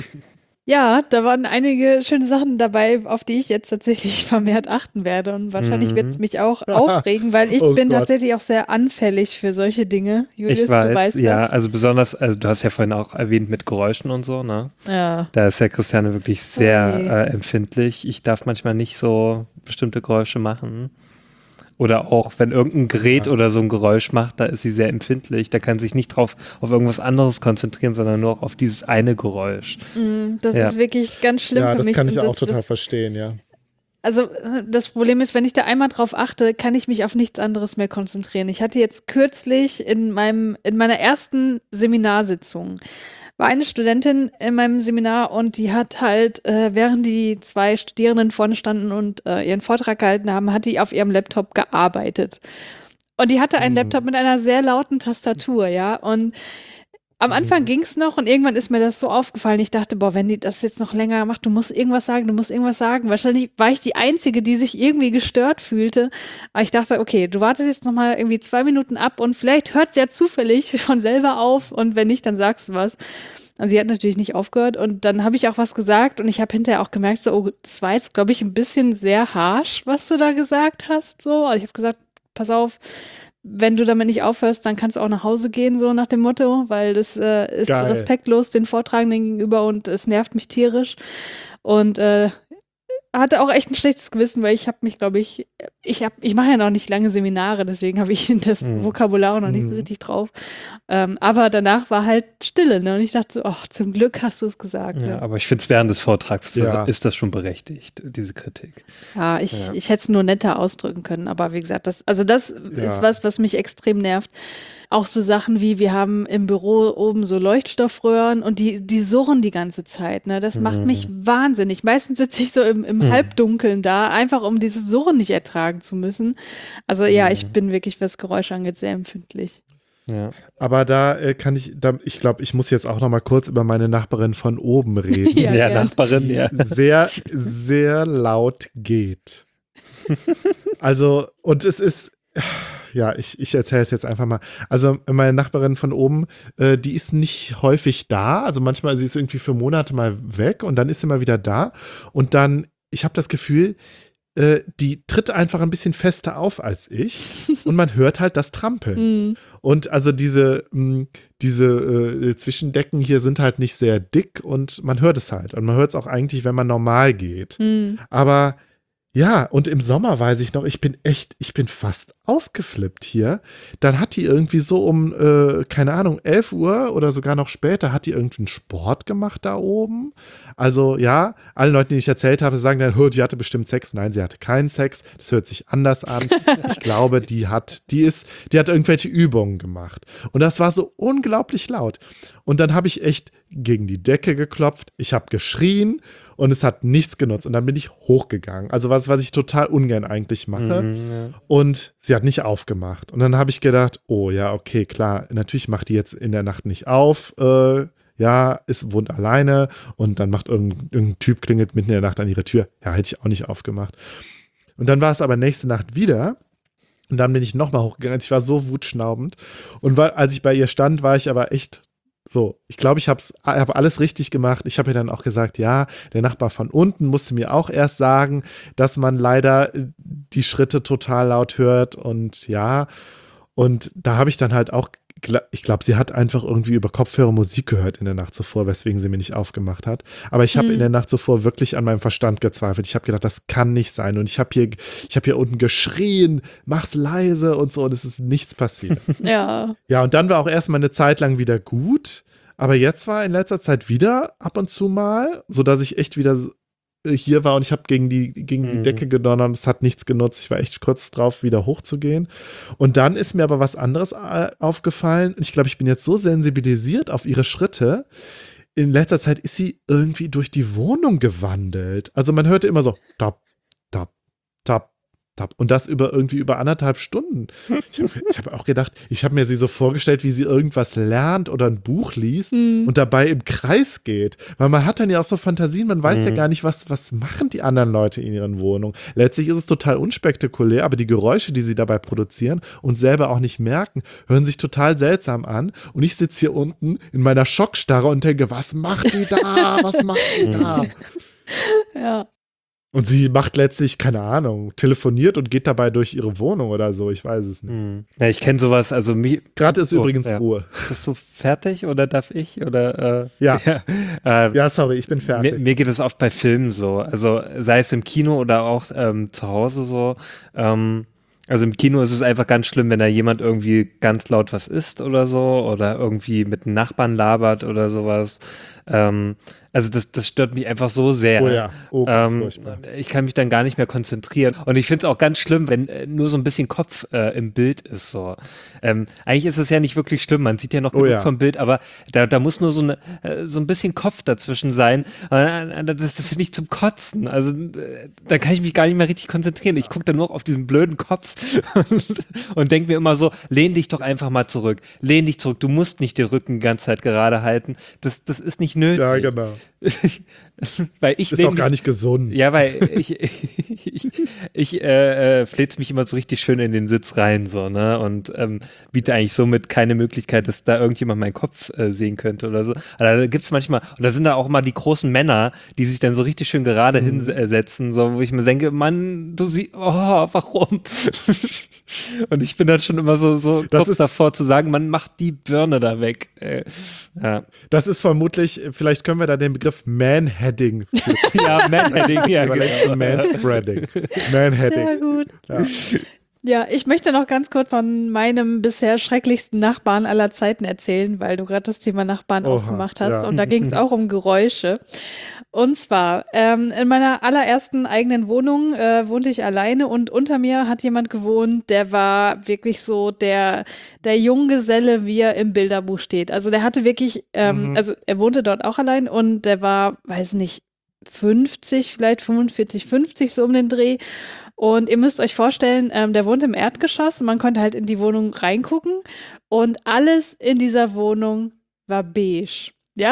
Speaker 1: Ja, da waren einige schöne Sachen dabei, auf die ich jetzt tatsächlich vermehrt achten werde. Und wahrscheinlich wird es mich auch aufregen, weil ich bin tatsächlich auch sehr anfällig für solche Dinge. Julius,
Speaker 2: Ich weiß,
Speaker 1: du weißt
Speaker 2: ja,
Speaker 1: das.
Speaker 2: also besonders, du hast ja vorhin auch erwähnt mit Geräuschen und so, ne?
Speaker 1: Ja.
Speaker 2: Da ist ja Christiane wirklich sehr empfindlich. Ich darf manchmal nicht so bestimmte Geräusche machen. Oder auch, wenn irgendein Gerät oder so ein Geräusch macht, da ist sie sehr empfindlich. Da kann sie sich nicht drauf auf irgendwas anderes konzentrieren, sondern nur auf dieses eine Geräusch.
Speaker 1: Das ist wirklich ganz schlimm für mich.
Speaker 3: Ja, das kann ich
Speaker 1: und
Speaker 3: auch total verstehen, ja.
Speaker 1: Also das Problem ist, wenn ich da einmal drauf achte, kann ich mich auf nichts anderes mehr konzentrieren. Ich hatte jetzt kürzlich in meiner ersten Seminarsitzung war eine Studentin in meinem Seminar und die hat halt, während die zwei Studierenden vorne standen und ihren Vortrag gehalten haben, hat die auf ihrem Laptop gearbeitet. Und die hatte einen Laptop mit einer sehr lauten Tastatur, ja. Und am Anfang ging es noch und irgendwann ist mir das so aufgefallen. Ich dachte, boah, wenn die das jetzt noch länger macht, du musst irgendwas sagen. Wahrscheinlich war ich die Einzige, die sich irgendwie gestört fühlte. Aber ich dachte, okay, du wartest jetzt noch mal irgendwie 2 Minuten ab und vielleicht hört es ja zufällig von selber auf und wenn nicht, dann sagst du was. Also sie hat natürlich nicht aufgehört und dann habe ich auch was gesagt und ich habe hinterher auch gemerkt, so, oh, das war jetzt, glaube ich, ein bisschen sehr harsh, was du da gesagt hast. So. Also ich habe gesagt, pass auf, wenn du damit nicht aufhörst, dann kannst du auch nach Hause gehen, so nach dem Motto, weil das ist respektlos den Vortragenden gegenüber und es nervt mich tierisch. Und hatte auch echt ein schlechtes Gewissen, weil ich habe mich, glaube ich mache ja noch nicht lange Seminare, deswegen habe ich das Vokabular noch nicht so richtig drauf. Aber danach war halt Stille, ne? Und ich dachte so, zum Glück hast du es gesagt.
Speaker 2: Ja,
Speaker 1: ne?
Speaker 2: aber ich finde es während des Vortrags ist das schon berechtigt, diese Kritik.
Speaker 1: Ja, ich hätte es nur netter ausdrücken können, aber wie gesagt, das ist was mich extrem nervt. Auch so Sachen wie, wir haben im Büro oben so Leuchtstoffröhren und die surren die ganze Zeit, ne? Das macht mich wahnsinnig. Meistens sitze ich so im Halbdunkeln da, einfach um dieses Surren nicht ertragen zu müssen. Also ja, ich bin wirklich, was Geräusche angeht, sehr empfindlich.
Speaker 2: Ja.
Speaker 3: Aber ich glaube, ich muss jetzt auch noch mal kurz über meine Nachbarin von oben reden.
Speaker 2: Ja, Nachbarin, ja.
Speaker 3: Sehr, sehr laut geht. Also, und es ist, ja, ich erzähle es jetzt einfach mal. Also meine Nachbarin von oben, die ist nicht häufig da. Also manchmal, sie ist irgendwie für Monate mal weg und dann ist sie mal wieder da. Und dann, ich habe das Gefühl, die tritt einfach ein bisschen fester auf als ich und man hört halt das Trampeln. Und also diese Zwischendecken hier sind halt nicht sehr dick und man hört es halt. Und man hört es auch eigentlich, wenn man normal geht. Aber ja, und im Sommer weiß ich noch, ich bin fast ausgeflippt hier. Dann hat die irgendwie so um, keine Ahnung, 11 Uhr oder sogar noch später, hat die irgendeinen Sport gemacht da oben. Also ja, alle Leute, die ich erzählt habe, sagen dann, die hatte bestimmt Sex. Nein, sie hatte keinen Sex. Das hört sich anders an. Ich glaube, die hat irgendwelche Übungen gemacht. Und das war so unglaublich laut. Und dann habe ich echt gegen die Decke geklopft. Ich habe geschrien. Und es hat nichts genutzt. Und dann bin ich hochgegangen. Also was ich total ungern eigentlich mache. Und sie hat nicht aufgemacht. Und dann habe ich gedacht, oh ja, okay, klar. Natürlich macht die jetzt in der Nacht nicht auf. Wohnt alleine. Und dann macht irgendein Typ, klingelt mitten in der Nacht an ihre Tür. Ja, hätte ich auch nicht aufgemacht. Und dann war es aber nächste Nacht wieder. Und dann bin ich nochmal hochgegangen. Ich war so wutschnaubend. Und als ich bei ihr stand, war ich aber echt So, ich glaube, ich habe alles richtig gemacht. Ich habe ihr dann auch gesagt, ja, der Nachbar von unten musste mir auch erst sagen, dass man leider die Schritte total laut hört und ja. Und da habe ich dann halt auch, ich glaube, sie hat einfach irgendwie über Kopfhörer Musik gehört in der Nacht zuvor, weswegen sie mir nicht aufgemacht hat. Aber ich habe in der Nacht zuvor wirklich an meinem Verstand gezweifelt. Ich habe gedacht, das kann nicht sein. Und ich habe hier unten geschrien, mach's leise und so, und es ist nichts passiert.
Speaker 1: Ja.
Speaker 3: Ja, und dann war auch erstmal eine Zeit lang wieder gut. Aber jetzt war in letzter Zeit wieder ab und zu mal, sodass ich echt wieder hier war und ich habe gegen die Decke gedonnert und es hat nichts genutzt. Ich war echt kurz drauf, wieder hochzugehen. Und dann ist mir aber was anderes aufgefallen. Ich glaube, ich bin jetzt so sensibilisiert auf ihre Schritte. In letzter Zeit ist sie irgendwie durch die Wohnung gewandelt. Also man hörte immer so tap, tap, tap, tap. Und das über 1,5 Stunden. Ich hab auch gedacht, ich habe mir sie so vorgestellt, wie sie irgendwas lernt oder ein Buch liest und dabei im Kreis geht. Weil man hat dann ja auch so Fantasien, man weiß ja gar nicht, was machen die anderen Leute in ihren Wohnungen. Letztlich ist es total unspektakulär, aber die Geräusche, die sie dabei produzieren und selber auch nicht merken, hören sich total seltsam an. Und ich sitze hier unten in meiner Schockstarre und denke, was macht die da? Was macht die da?
Speaker 1: Ja.
Speaker 3: Und sie macht letztlich, keine Ahnung, telefoniert und geht dabei durch ihre Wohnung oder so. Ich weiß es nicht.
Speaker 2: Ja, ich kenne sowas. Also
Speaker 3: Gerade ist übrigens Ruhe.
Speaker 2: Bist du fertig oder darf ich? Oder,
Speaker 3: ja. Ja, sorry, ich bin fertig.
Speaker 2: Mir geht es oft bei Filmen so. Also sei es im Kino oder auch zu Hause so. Also im Kino ist es einfach ganz schlimm, wenn da jemand irgendwie ganz laut was isst oder so oder irgendwie mit einem Nachbarn labert oder sowas. Also das stört mich einfach so sehr.
Speaker 3: Oh ja, ganz furchtbar.
Speaker 2: Ich kann mich dann gar nicht mehr konzentrieren. Und ich finde es auch ganz schlimm, wenn nur so ein bisschen Kopf im Bild ist. So. Eigentlich ist es ja nicht wirklich schlimm, man sieht ja noch genug vom Bild, aber da muss nur so ein bisschen Kopf dazwischen sein. Das finde ich zum Kotzen. Also da kann ich mich gar nicht mehr richtig konzentrieren. Ich gucke dann nur auf diesen blöden Kopf und denke mir immer so, lehn dich doch einfach mal zurück. Lehn dich zurück. Du musst nicht den Rücken die ganze Zeit gerade halten. Das ist nicht nötig.
Speaker 3: Ja, genau.
Speaker 2: Weil ich
Speaker 3: ist auch gar nicht gesund.
Speaker 2: Ja, weil ich flitze mich immer so richtig schön in den Sitz rein, so, ne, und biete eigentlich somit keine Möglichkeit, dass da irgendjemand meinen Kopf sehen könnte oder so. Aber da gibt's manchmal, und da sind da auch mal die großen Männer, die sich dann so richtig schön gerade hinsetzen, so, wo ich mir denke, Mann, du siehst, warum? Und ich bin dann schon immer so kurz davor zu sagen, man macht die Birne da weg. Ja.
Speaker 3: Das ist vermutlich, vielleicht können wir da den Begriff Manheading.
Speaker 2: Ja, Manheading, ja,
Speaker 3: genau. Manspreading. Manheading.
Speaker 1: Ja, gut.
Speaker 3: Ja.
Speaker 1: Ja, ich möchte noch ganz kurz von meinem bisher schrecklichsten Nachbarn aller Zeiten erzählen, weil du gerade das Thema Nachbarn aufgemacht hast. Ja. Und da ging es auch um Geräusche. Und zwar, in meiner allerersten eigenen Wohnung wohnte ich alleine und unter mir hat jemand gewohnt, der war wirklich so der Junggeselle, wie er im Bilderbuch steht. Also der hatte wirklich, also er wohnte dort auch allein und der war, weiß nicht, 50, vielleicht 45, 50 so um den Dreh. Und ihr müsst euch vorstellen, der wohnt im Erdgeschoss und man konnte halt in die Wohnung reingucken und alles in dieser Wohnung war beige. Ja,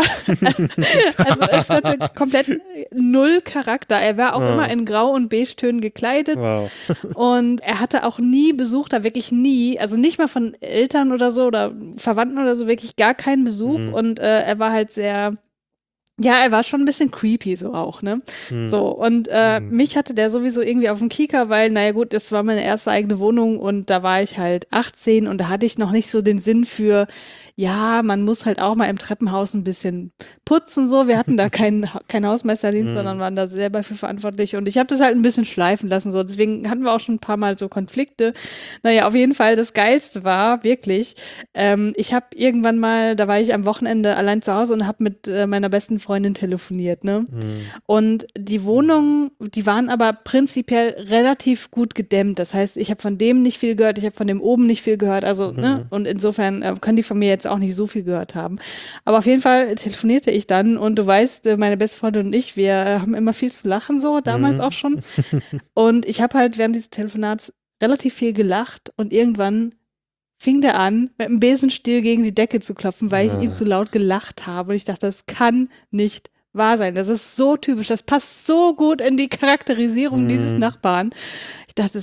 Speaker 1: also es hatte komplett null Charakter. Er war auch immer in Grau- und Beige-Tönen gekleidet.
Speaker 2: Wow.
Speaker 1: Und er hatte auch nie Besuch, da wirklich nie, also nicht mal von Eltern oder so oder Verwandten oder so, wirklich gar keinen Besuch. Und er war halt sehr... Ja, er war schon ein bisschen creepy so auch, ne? So, und mich hatte der sowieso irgendwie auf dem Kieker, weil, naja gut, das war meine erste eigene Wohnung und da war ich halt 18 und da hatte ich noch nicht so den Sinn für, ja, man muss halt auch mal im Treppenhaus ein bisschen putzen, so. Wir hatten da keinen Hausmeisterdienst, sondern waren da selber für verantwortlich und ich habe das halt ein bisschen schleifen lassen, so. Deswegen hatten wir auch schon ein paar Mal so Konflikte. Naja, auf jeden Fall, das Geilste war wirklich, ich habe irgendwann mal, da war ich am Wochenende allein zu Hause und habe mit meiner besten Freundin telefoniert, ne? Und die Wohnungen, die waren aber prinzipiell relativ gut gedämmt. Das heißt, ich habe von dem nicht viel gehört, ich habe von dem oben nicht viel gehört, also, ne? Und insofern können die von mir jetzt auch nicht so viel gehört haben. Aber auf jeden Fall telefonierte ich dann und du weißt, meine beste Freundin und ich, wir haben immer viel zu lachen, so, damals auch schon. Und ich habe halt während dieses Telefonats relativ viel gelacht und irgendwann fing der an, mit einem Besenstiel gegen die Decke zu klopfen, weil ich ihm zu laut gelacht habe. Und ich dachte, das kann nicht wahr sein. Das ist so typisch. Das passt so gut in die Charakterisierung dieses Nachbarn. Ich dachte,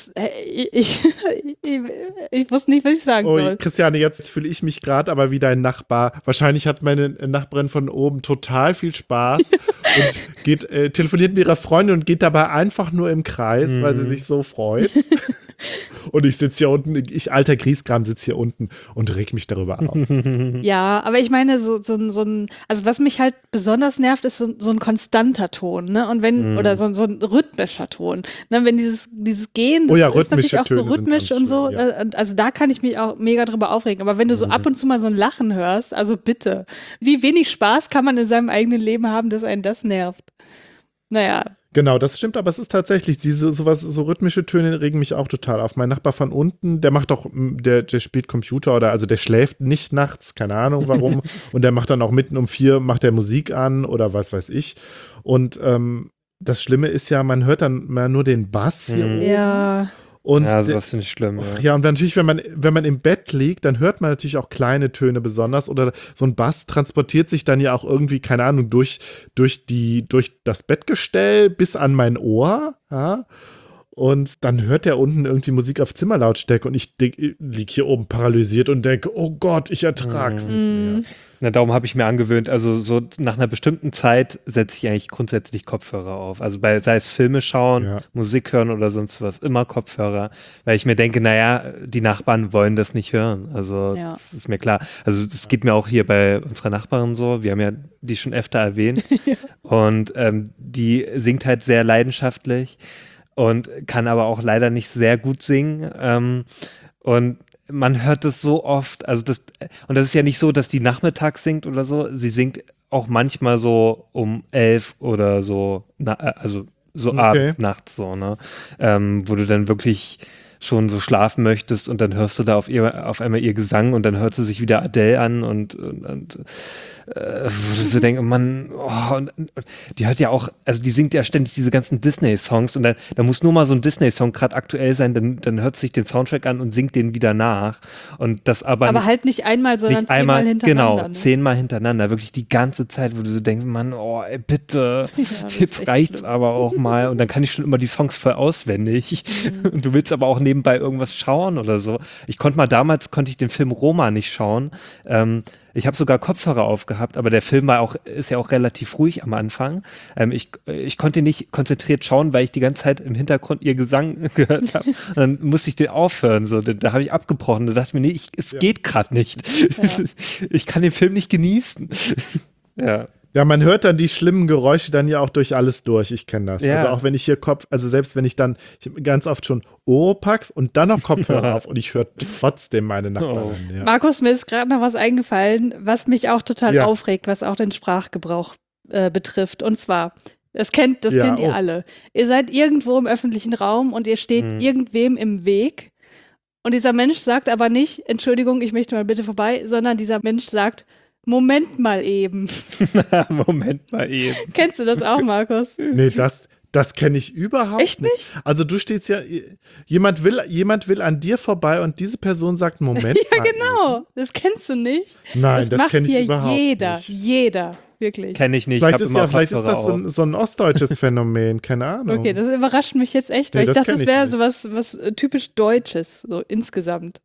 Speaker 1: ich wusste nicht, was ich sagen soll.
Speaker 3: Christiane, jetzt fühle ich mich gerade aber wie dein Nachbar. Wahrscheinlich hat meine Nachbarin von oben total viel Spaß und telefoniert mit ihrer Freundin und geht dabei einfach nur im Kreis, weil sie sich so freut. Und ich sitze hier unten, alter Griesgram, sitze hier unten und reg mich darüber auf.
Speaker 1: Ja, aber ich meine, so ein, also was mich halt besonders nervt, ist so ein konstanter Ton, ne? Und wenn, oder so ein rhythmischer Ton. Ne? Wenn dieses Gehen, das ist natürlich auch so rhythmisch und so.
Speaker 3: Ja.
Speaker 1: Also da kann ich mich auch mega drüber aufregen. Aber wenn du so ab und zu mal so ein Lachen hörst, also bitte, wie wenig Spaß kann man in seinem eigenen Leben haben, dass einen das nervt? Naja.
Speaker 3: Genau, das stimmt, aber es ist tatsächlich, so rhythmische Töne regen mich auch total auf. Mein Nachbar von unten, der macht doch, der spielt Computer also der schläft nicht nachts, keine Ahnung warum. Und der macht dann auch mitten um 4, macht der Musik an oder was weiß ich. Und das Schlimme ist ja, man hört dann mal nur den Bass hier oben.
Speaker 1: Ja.
Speaker 3: Und
Speaker 2: ja, sowas finde ich schlimm.
Speaker 3: Ja, und natürlich, wenn man im Bett liegt, dann hört man natürlich auch kleine Töne besonders oder so ein Bass transportiert sich dann ja auch irgendwie, keine Ahnung, durch das Bettgestell bis an mein Ohr, ja. Und dann hört der unten irgendwie Musik auf Zimmerlautstärke und ich liege hier oben paralysiert und denke, oh Gott, ich ertrag's nicht mehr.
Speaker 2: Na, darum habe ich mir angewöhnt, also so nach einer bestimmten Zeit setze ich eigentlich grundsätzlich Kopfhörer auf. Also sei es Filme schauen, Musik hören oder sonst was, immer Kopfhörer, weil ich mir denke, naja, die Nachbarn wollen das nicht hören. Also das ist mir klar. Also das geht mir auch hier bei unserer Nachbarin so, wir haben ja die schon öfter erwähnt und die singt halt sehr leidenschaftlich und kann aber auch leider nicht sehr gut singen und man hört das so oft, und das ist ja nicht so, dass die nachmittags singt oder so, sie singt auch manchmal so um 11 oder so, abends, nachts so, ne, wo du dann wirklich schon so schlafen möchtest und dann hörst du da auf einmal ihr Gesang und dann hört sie sich wieder Adele an und wo du so denkst, Mann, und die hört ja auch, also die singt ja ständig diese ganzen Disney-Songs und da muss nur mal so ein Disney-Song gerade aktuell sein, dann hört sie sich den Soundtrack an und singt den wieder nach und das aber nicht,
Speaker 1: halt nicht einmal, sondern
Speaker 2: nicht einmal,
Speaker 1: 10-mal hintereinander.
Speaker 2: Genau, 10-mal hintereinander, wirklich die ganze Zeit, wo du so denkst, Mann, ey, bitte, jetzt reicht's aber auch mal und dann kann ich schon immer die Songs voll auswendig und du willst aber auch nebenbei irgendwas schauen oder so. Damals konnte ich den Film Roma nicht schauen, ich habe sogar Kopfhörer aufgehabt, aber der Film ist ja auch relativ ruhig am Anfang. Ich konnte nicht konzentriert schauen, weil ich die ganze Zeit im Hintergrund ihr Gesang gehört habe. Und dann musste ich den aufhören. So. Da habe ich abgebrochen. Da dachte ich mir, nee, es geht gerade nicht. Ja. Ich kann den Film nicht genießen. Ja.
Speaker 3: Ja, man hört dann die schlimmen Geräusche dann ja auch durch alles durch. Ich kenne das. Ja. Also auch wenn ich hier selbst wenn ich dann ganz oft schon Oropax und dann noch Kopfhörer auf und ich höre trotzdem meine Nachbarin.
Speaker 1: Oh. Ja. Markus, mir ist gerade noch was eingefallen, was mich auch total aufregt, was auch den Sprachgebrauch betrifft. Und zwar, das kennt ihr alle. Ihr seid irgendwo im öffentlichen Raum und ihr steht irgendwem im Weg und dieser Mensch sagt aber nicht, Entschuldigung, ich möchte mal bitte vorbei, sondern dieser Mensch sagt, Moment mal eben.
Speaker 2: Moment mal eben.
Speaker 1: Kennst du das auch, Markus?
Speaker 3: Nee, das kenne ich überhaupt
Speaker 1: Echt nicht.
Speaker 3: Also du stehst ja, jemand will an dir vorbei und diese Person sagt Moment
Speaker 1: ja,
Speaker 3: mal
Speaker 1: genau.
Speaker 3: Eben.
Speaker 1: Das kennst du nicht.
Speaker 3: Nein, das kenne ich überhaupt nicht.
Speaker 1: Jeder, wirklich.
Speaker 2: Kenne ich nicht.
Speaker 3: Vielleicht ist das so ein ostdeutsches Phänomen, keine Ahnung.
Speaker 1: Okay, das überrascht mich jetzt echt, weil ich dachte, das wäre so was typisch Deutsches, so insgesamt.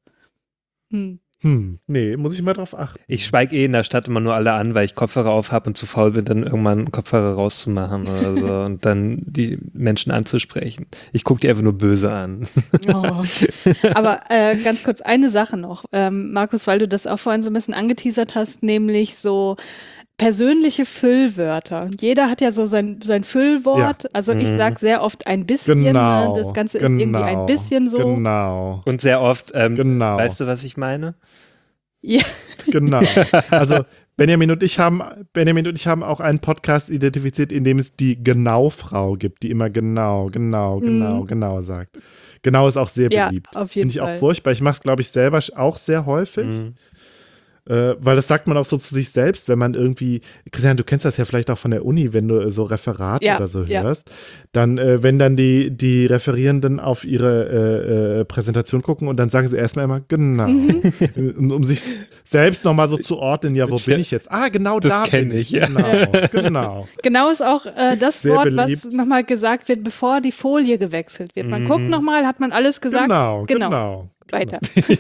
Speaker 3: Nee, muss ich mal drauf achten.
Speaker 2: Ich schweige in der Stadt immer nur alle an, weil ich Kopfhörer auf habe und zu faul bin, dann irgendwann Kopfhörer rauszumachen oder so und dann die Menschen anzusprechen. Ich gucke die einfach nur böse an.
Speaker 1: Oh. Aber ganz kurz eine Sache noch, Markus, weil du das auch vorhin so ein bisschen angeteasert hast, nämlich so persönliche Füllwörter. Jeder hat ja so sein Füllwort. Ja. Also ich sage sehr oft ein bisschen.
Speaker 3: Genau.
Speaker 1: Das Ganze ist irgendwie ein bisschen so.
Speaker 3: Genau.
Speaker 2: Und sehr oft, weißt du, was ich meine?
Speaker 1: Ja.
Speaker 3: Genau. Also Benjamin und ich haben auch einen Podcast identifiziert, in dem es die Genau-Frau gibt, die immer genau sagt. Genau ist auch sehr beliebt.
Speaker 1: Ja, auf jeden
Speaker 3: Finde ich
Speaker 1: Fall.
Speaker 3: auch furchtbar. Ich mache es, glaube ich, selber auch sehr häufig. Weil das sagt man auch so zu sich selbst, wenn man irgendwie, Christian, du kennst das ja vielleicht auch von der Uni, wenn du so Referate oder so hörst, dann, wenn dann die Referierenden auf ihre Präsentation gucken und dann sagen sie erstmal immer, genau, um sich selbst nochmal so zu ordnen, ja, wo bin ich jetzt? Ah, genau,
Speaker 2: das
Speaker 3: da bin ich,
Speaker 2: ja.
Speaker 3: Genau.
Speaker 1: Genau ist auch das
Speaker 3: Sehr
Speaker 1: Wort,
Speaker 3: beliebt.
Speaker 1: was nochmal gesagt wird, bevor die Folie gewechselt wird. Man guckt nochmal, hat man alles gesagt?
Speaker 3: Genau.
Speaker 1: Weiter.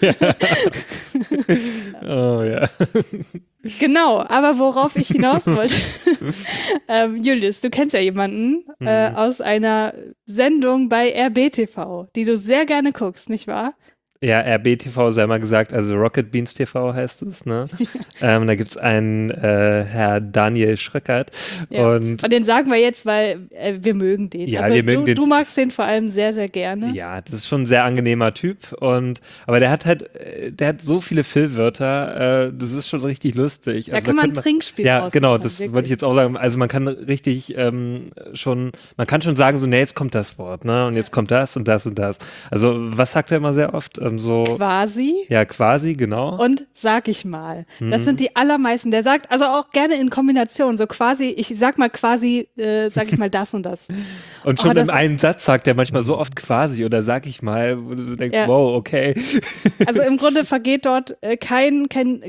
Speaker 2: Oh ja.
Speaker 1: Genau, aber worauf ich hinaus wollte, Julius, du kennst ja jemanden aus einer Sendung bei RBTV, die du sehr gerne guckst, nicht wahr?
Speaker 2: Ja, RBTV sei mal gesagt, also Rocket Beans TV heißt es, ne? Da gibt es einen Herr Daniel Schröckert.
Speaker 1: Ja.
Speaker 2: Und
Speaker 1: den sagen wir jetzt, weil wir mögen den.
Speaker 2: Ja,
Speaker 1: also
Speaker 2: wir mögen den.
Speaker 1: Du magst den vor allem sehr, sehr gerne.
Speaker 2: Ja, das ist schon ein sehr angenehmer Typ. Aber der hat so viele Füllwörter, das ist schon richtig lustig.
Speaker 1: Da kann man ein Trinkspiel
Speaker 2: Ja, genau,
Speaker 1: machen,
Speaker 2: das
Speaker 1: wirklich.
Speaker 2: wollte ich jetzt auch sagen. Also man kann richtig man kann schon sagen, so, nee, jetzt kommt das Wort, ne? Und jetzt kommt das und das und das. Also, was sagt er immer sehr oft?
Speaker 1: Quasi.
Speaker 2: Ja, quasi, genau.
Speaker 1: Und sag ich mal. Das sind die allermeisten. Der sagt, also auch gerne in Kombination, so quasi, ich sag mal quasi, sag ich mal das und das.
Speaker 2: Und schon in einem Satz sagt er manchmal so oft quasi oder sag ich mal, wo du denkst, wow, okay.
Speaker 1: Also im Grunde vergeht dort kein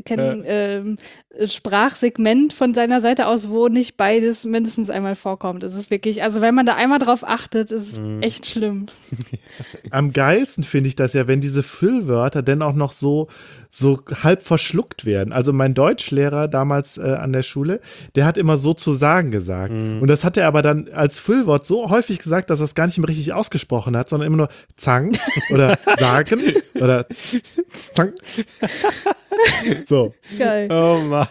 Speaker 1: Sprachsegment von seiner Seite aus, wo nicht beides mindestens einmal vorkommt. Es ist wirklich, also wenn man da einmal drauf achtet, ist es echt schlimm.
Speaker 3: Am geilsten finde ich das ja, wenn diese Füllwörter dann auch noch so halb verschluckt werden. Also mein Deutschlehrer damals an der Schule, der hat immer so zu sagen gesagt. Und das hat er aber dann als Füllwort so häufig gesagt, dass er es gar nicht mehr richtig ausgesprochen hat, sondern immer nur Zang oder sagen oder Zang. So.
Speaker 1: Geil.
Speaker 2: Oh Mann.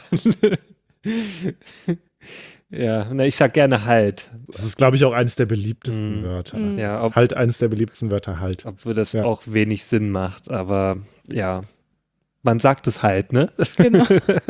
Speaker 2: Ja, ich sag gerne halt.
Speaker 3: Das ist, glaube ich, auch eines der beliebtesten Wörter.
Speaker 2: Ja,
Speaker 3: halt eines der beliebtesten Wörter, halt.
Speaker 2: Obwohl das auch wenig Sinn macht, aber ja, man sagt es halt, ne?
Speaker 1: Genau.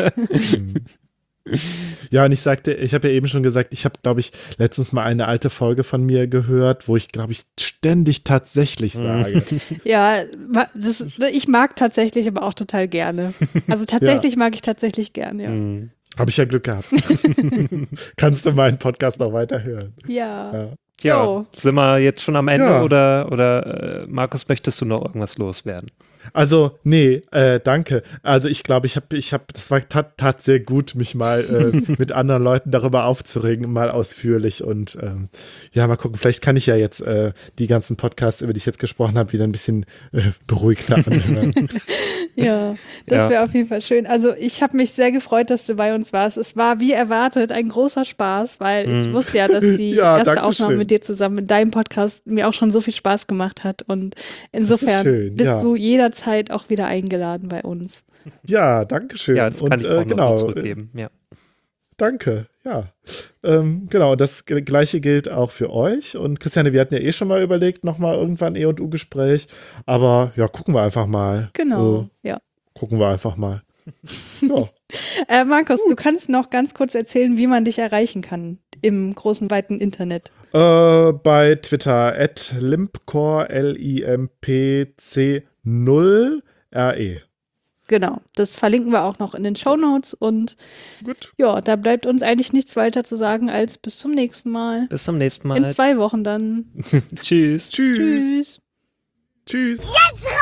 Speaker 3: Ja, und ich habe ja eben schon gesagt, ich habe, glaube ich, letztens mal eine alte Folge von mir gehört, wo ich, glaube ich, ständig tatsächlich sage.
Speaker 1: Ja, ich mag tatsächlich aber auch total gerne. Also tatsächlich mag ich tatsächlich gerne, ja.
Speaker 3: Habe ich ja Glück gehabt. Kannst du meinen Podcast noch weiterhören?
Speaker 1: Ja.
Speaker 2: Ja, sind wir jetzt schon am Ende oder Markus, möchtest du noch irgendwas loswerden?
Speaker 3: Also, nee, danke. Also ich glaube, das tat sehr gut, mich mal mit anderen Leuten darüber aufzuregen, mal ausführlich und mal gucken, vielleicht kann ich ja jetzt die ganzen Podcasts, über die ich jetzt gesprochen habe, wieder ein bisschen beruhigter anhören.
Speaker 1: Ja, das wäre auf jeden Fall schön. Also ich habe mich sehr gefreut, dass du bei uns warst. Es war wie erwartet ein großer Spaß, weil ich wusste ja, dass die erste Aufnahme mit dir zusammen mit deinem Podcast mir auch schon so viel Spaß gemacht hat und insofern bist du jederzeit auch wieder eingeladen bei uns.
Speaker 3: Ja, danke schön.
Speaker 2: Ja, das kann ich auch noch zurückgeben. Ja.
Speaker 3: Danke, ja. Genau, das Gleiche gilt auch für euch. Und Christiane, wir hatten ja schon mal überlegt, nochmal irgendwann E&U-Gespräch. Aber ja, gucken wir einfach mal.
Speaker 1: Genau,
Speaker 3: Gucken wir einfach mal. Ja.
Speaker 1: Markus, du kannst noch ganz kurz erzählen, wie man dich erreichen kann im großen, weiten Internet.
Speaker 3: Bei Twitter @limpcore, LIMPC0RE.
Speaker 1: Genau, das verlinken wir auch noch in den Shownotes und
Speaker 3: gut.
Speaker 1: Ja, da bleibt uns eigentlich nichts weiter zu sagen als bis zum nächsten Mal.
Speaker 2: Bis zum nächsten Mal.
Speaker 1: In 2 Wochen dann.
Speaker 2: Tschüss.
Speaker 3: Tschüss.
Speaker 1: Tschüss.
Speaker 3: Tschüss.
Speaker 5: Jetzt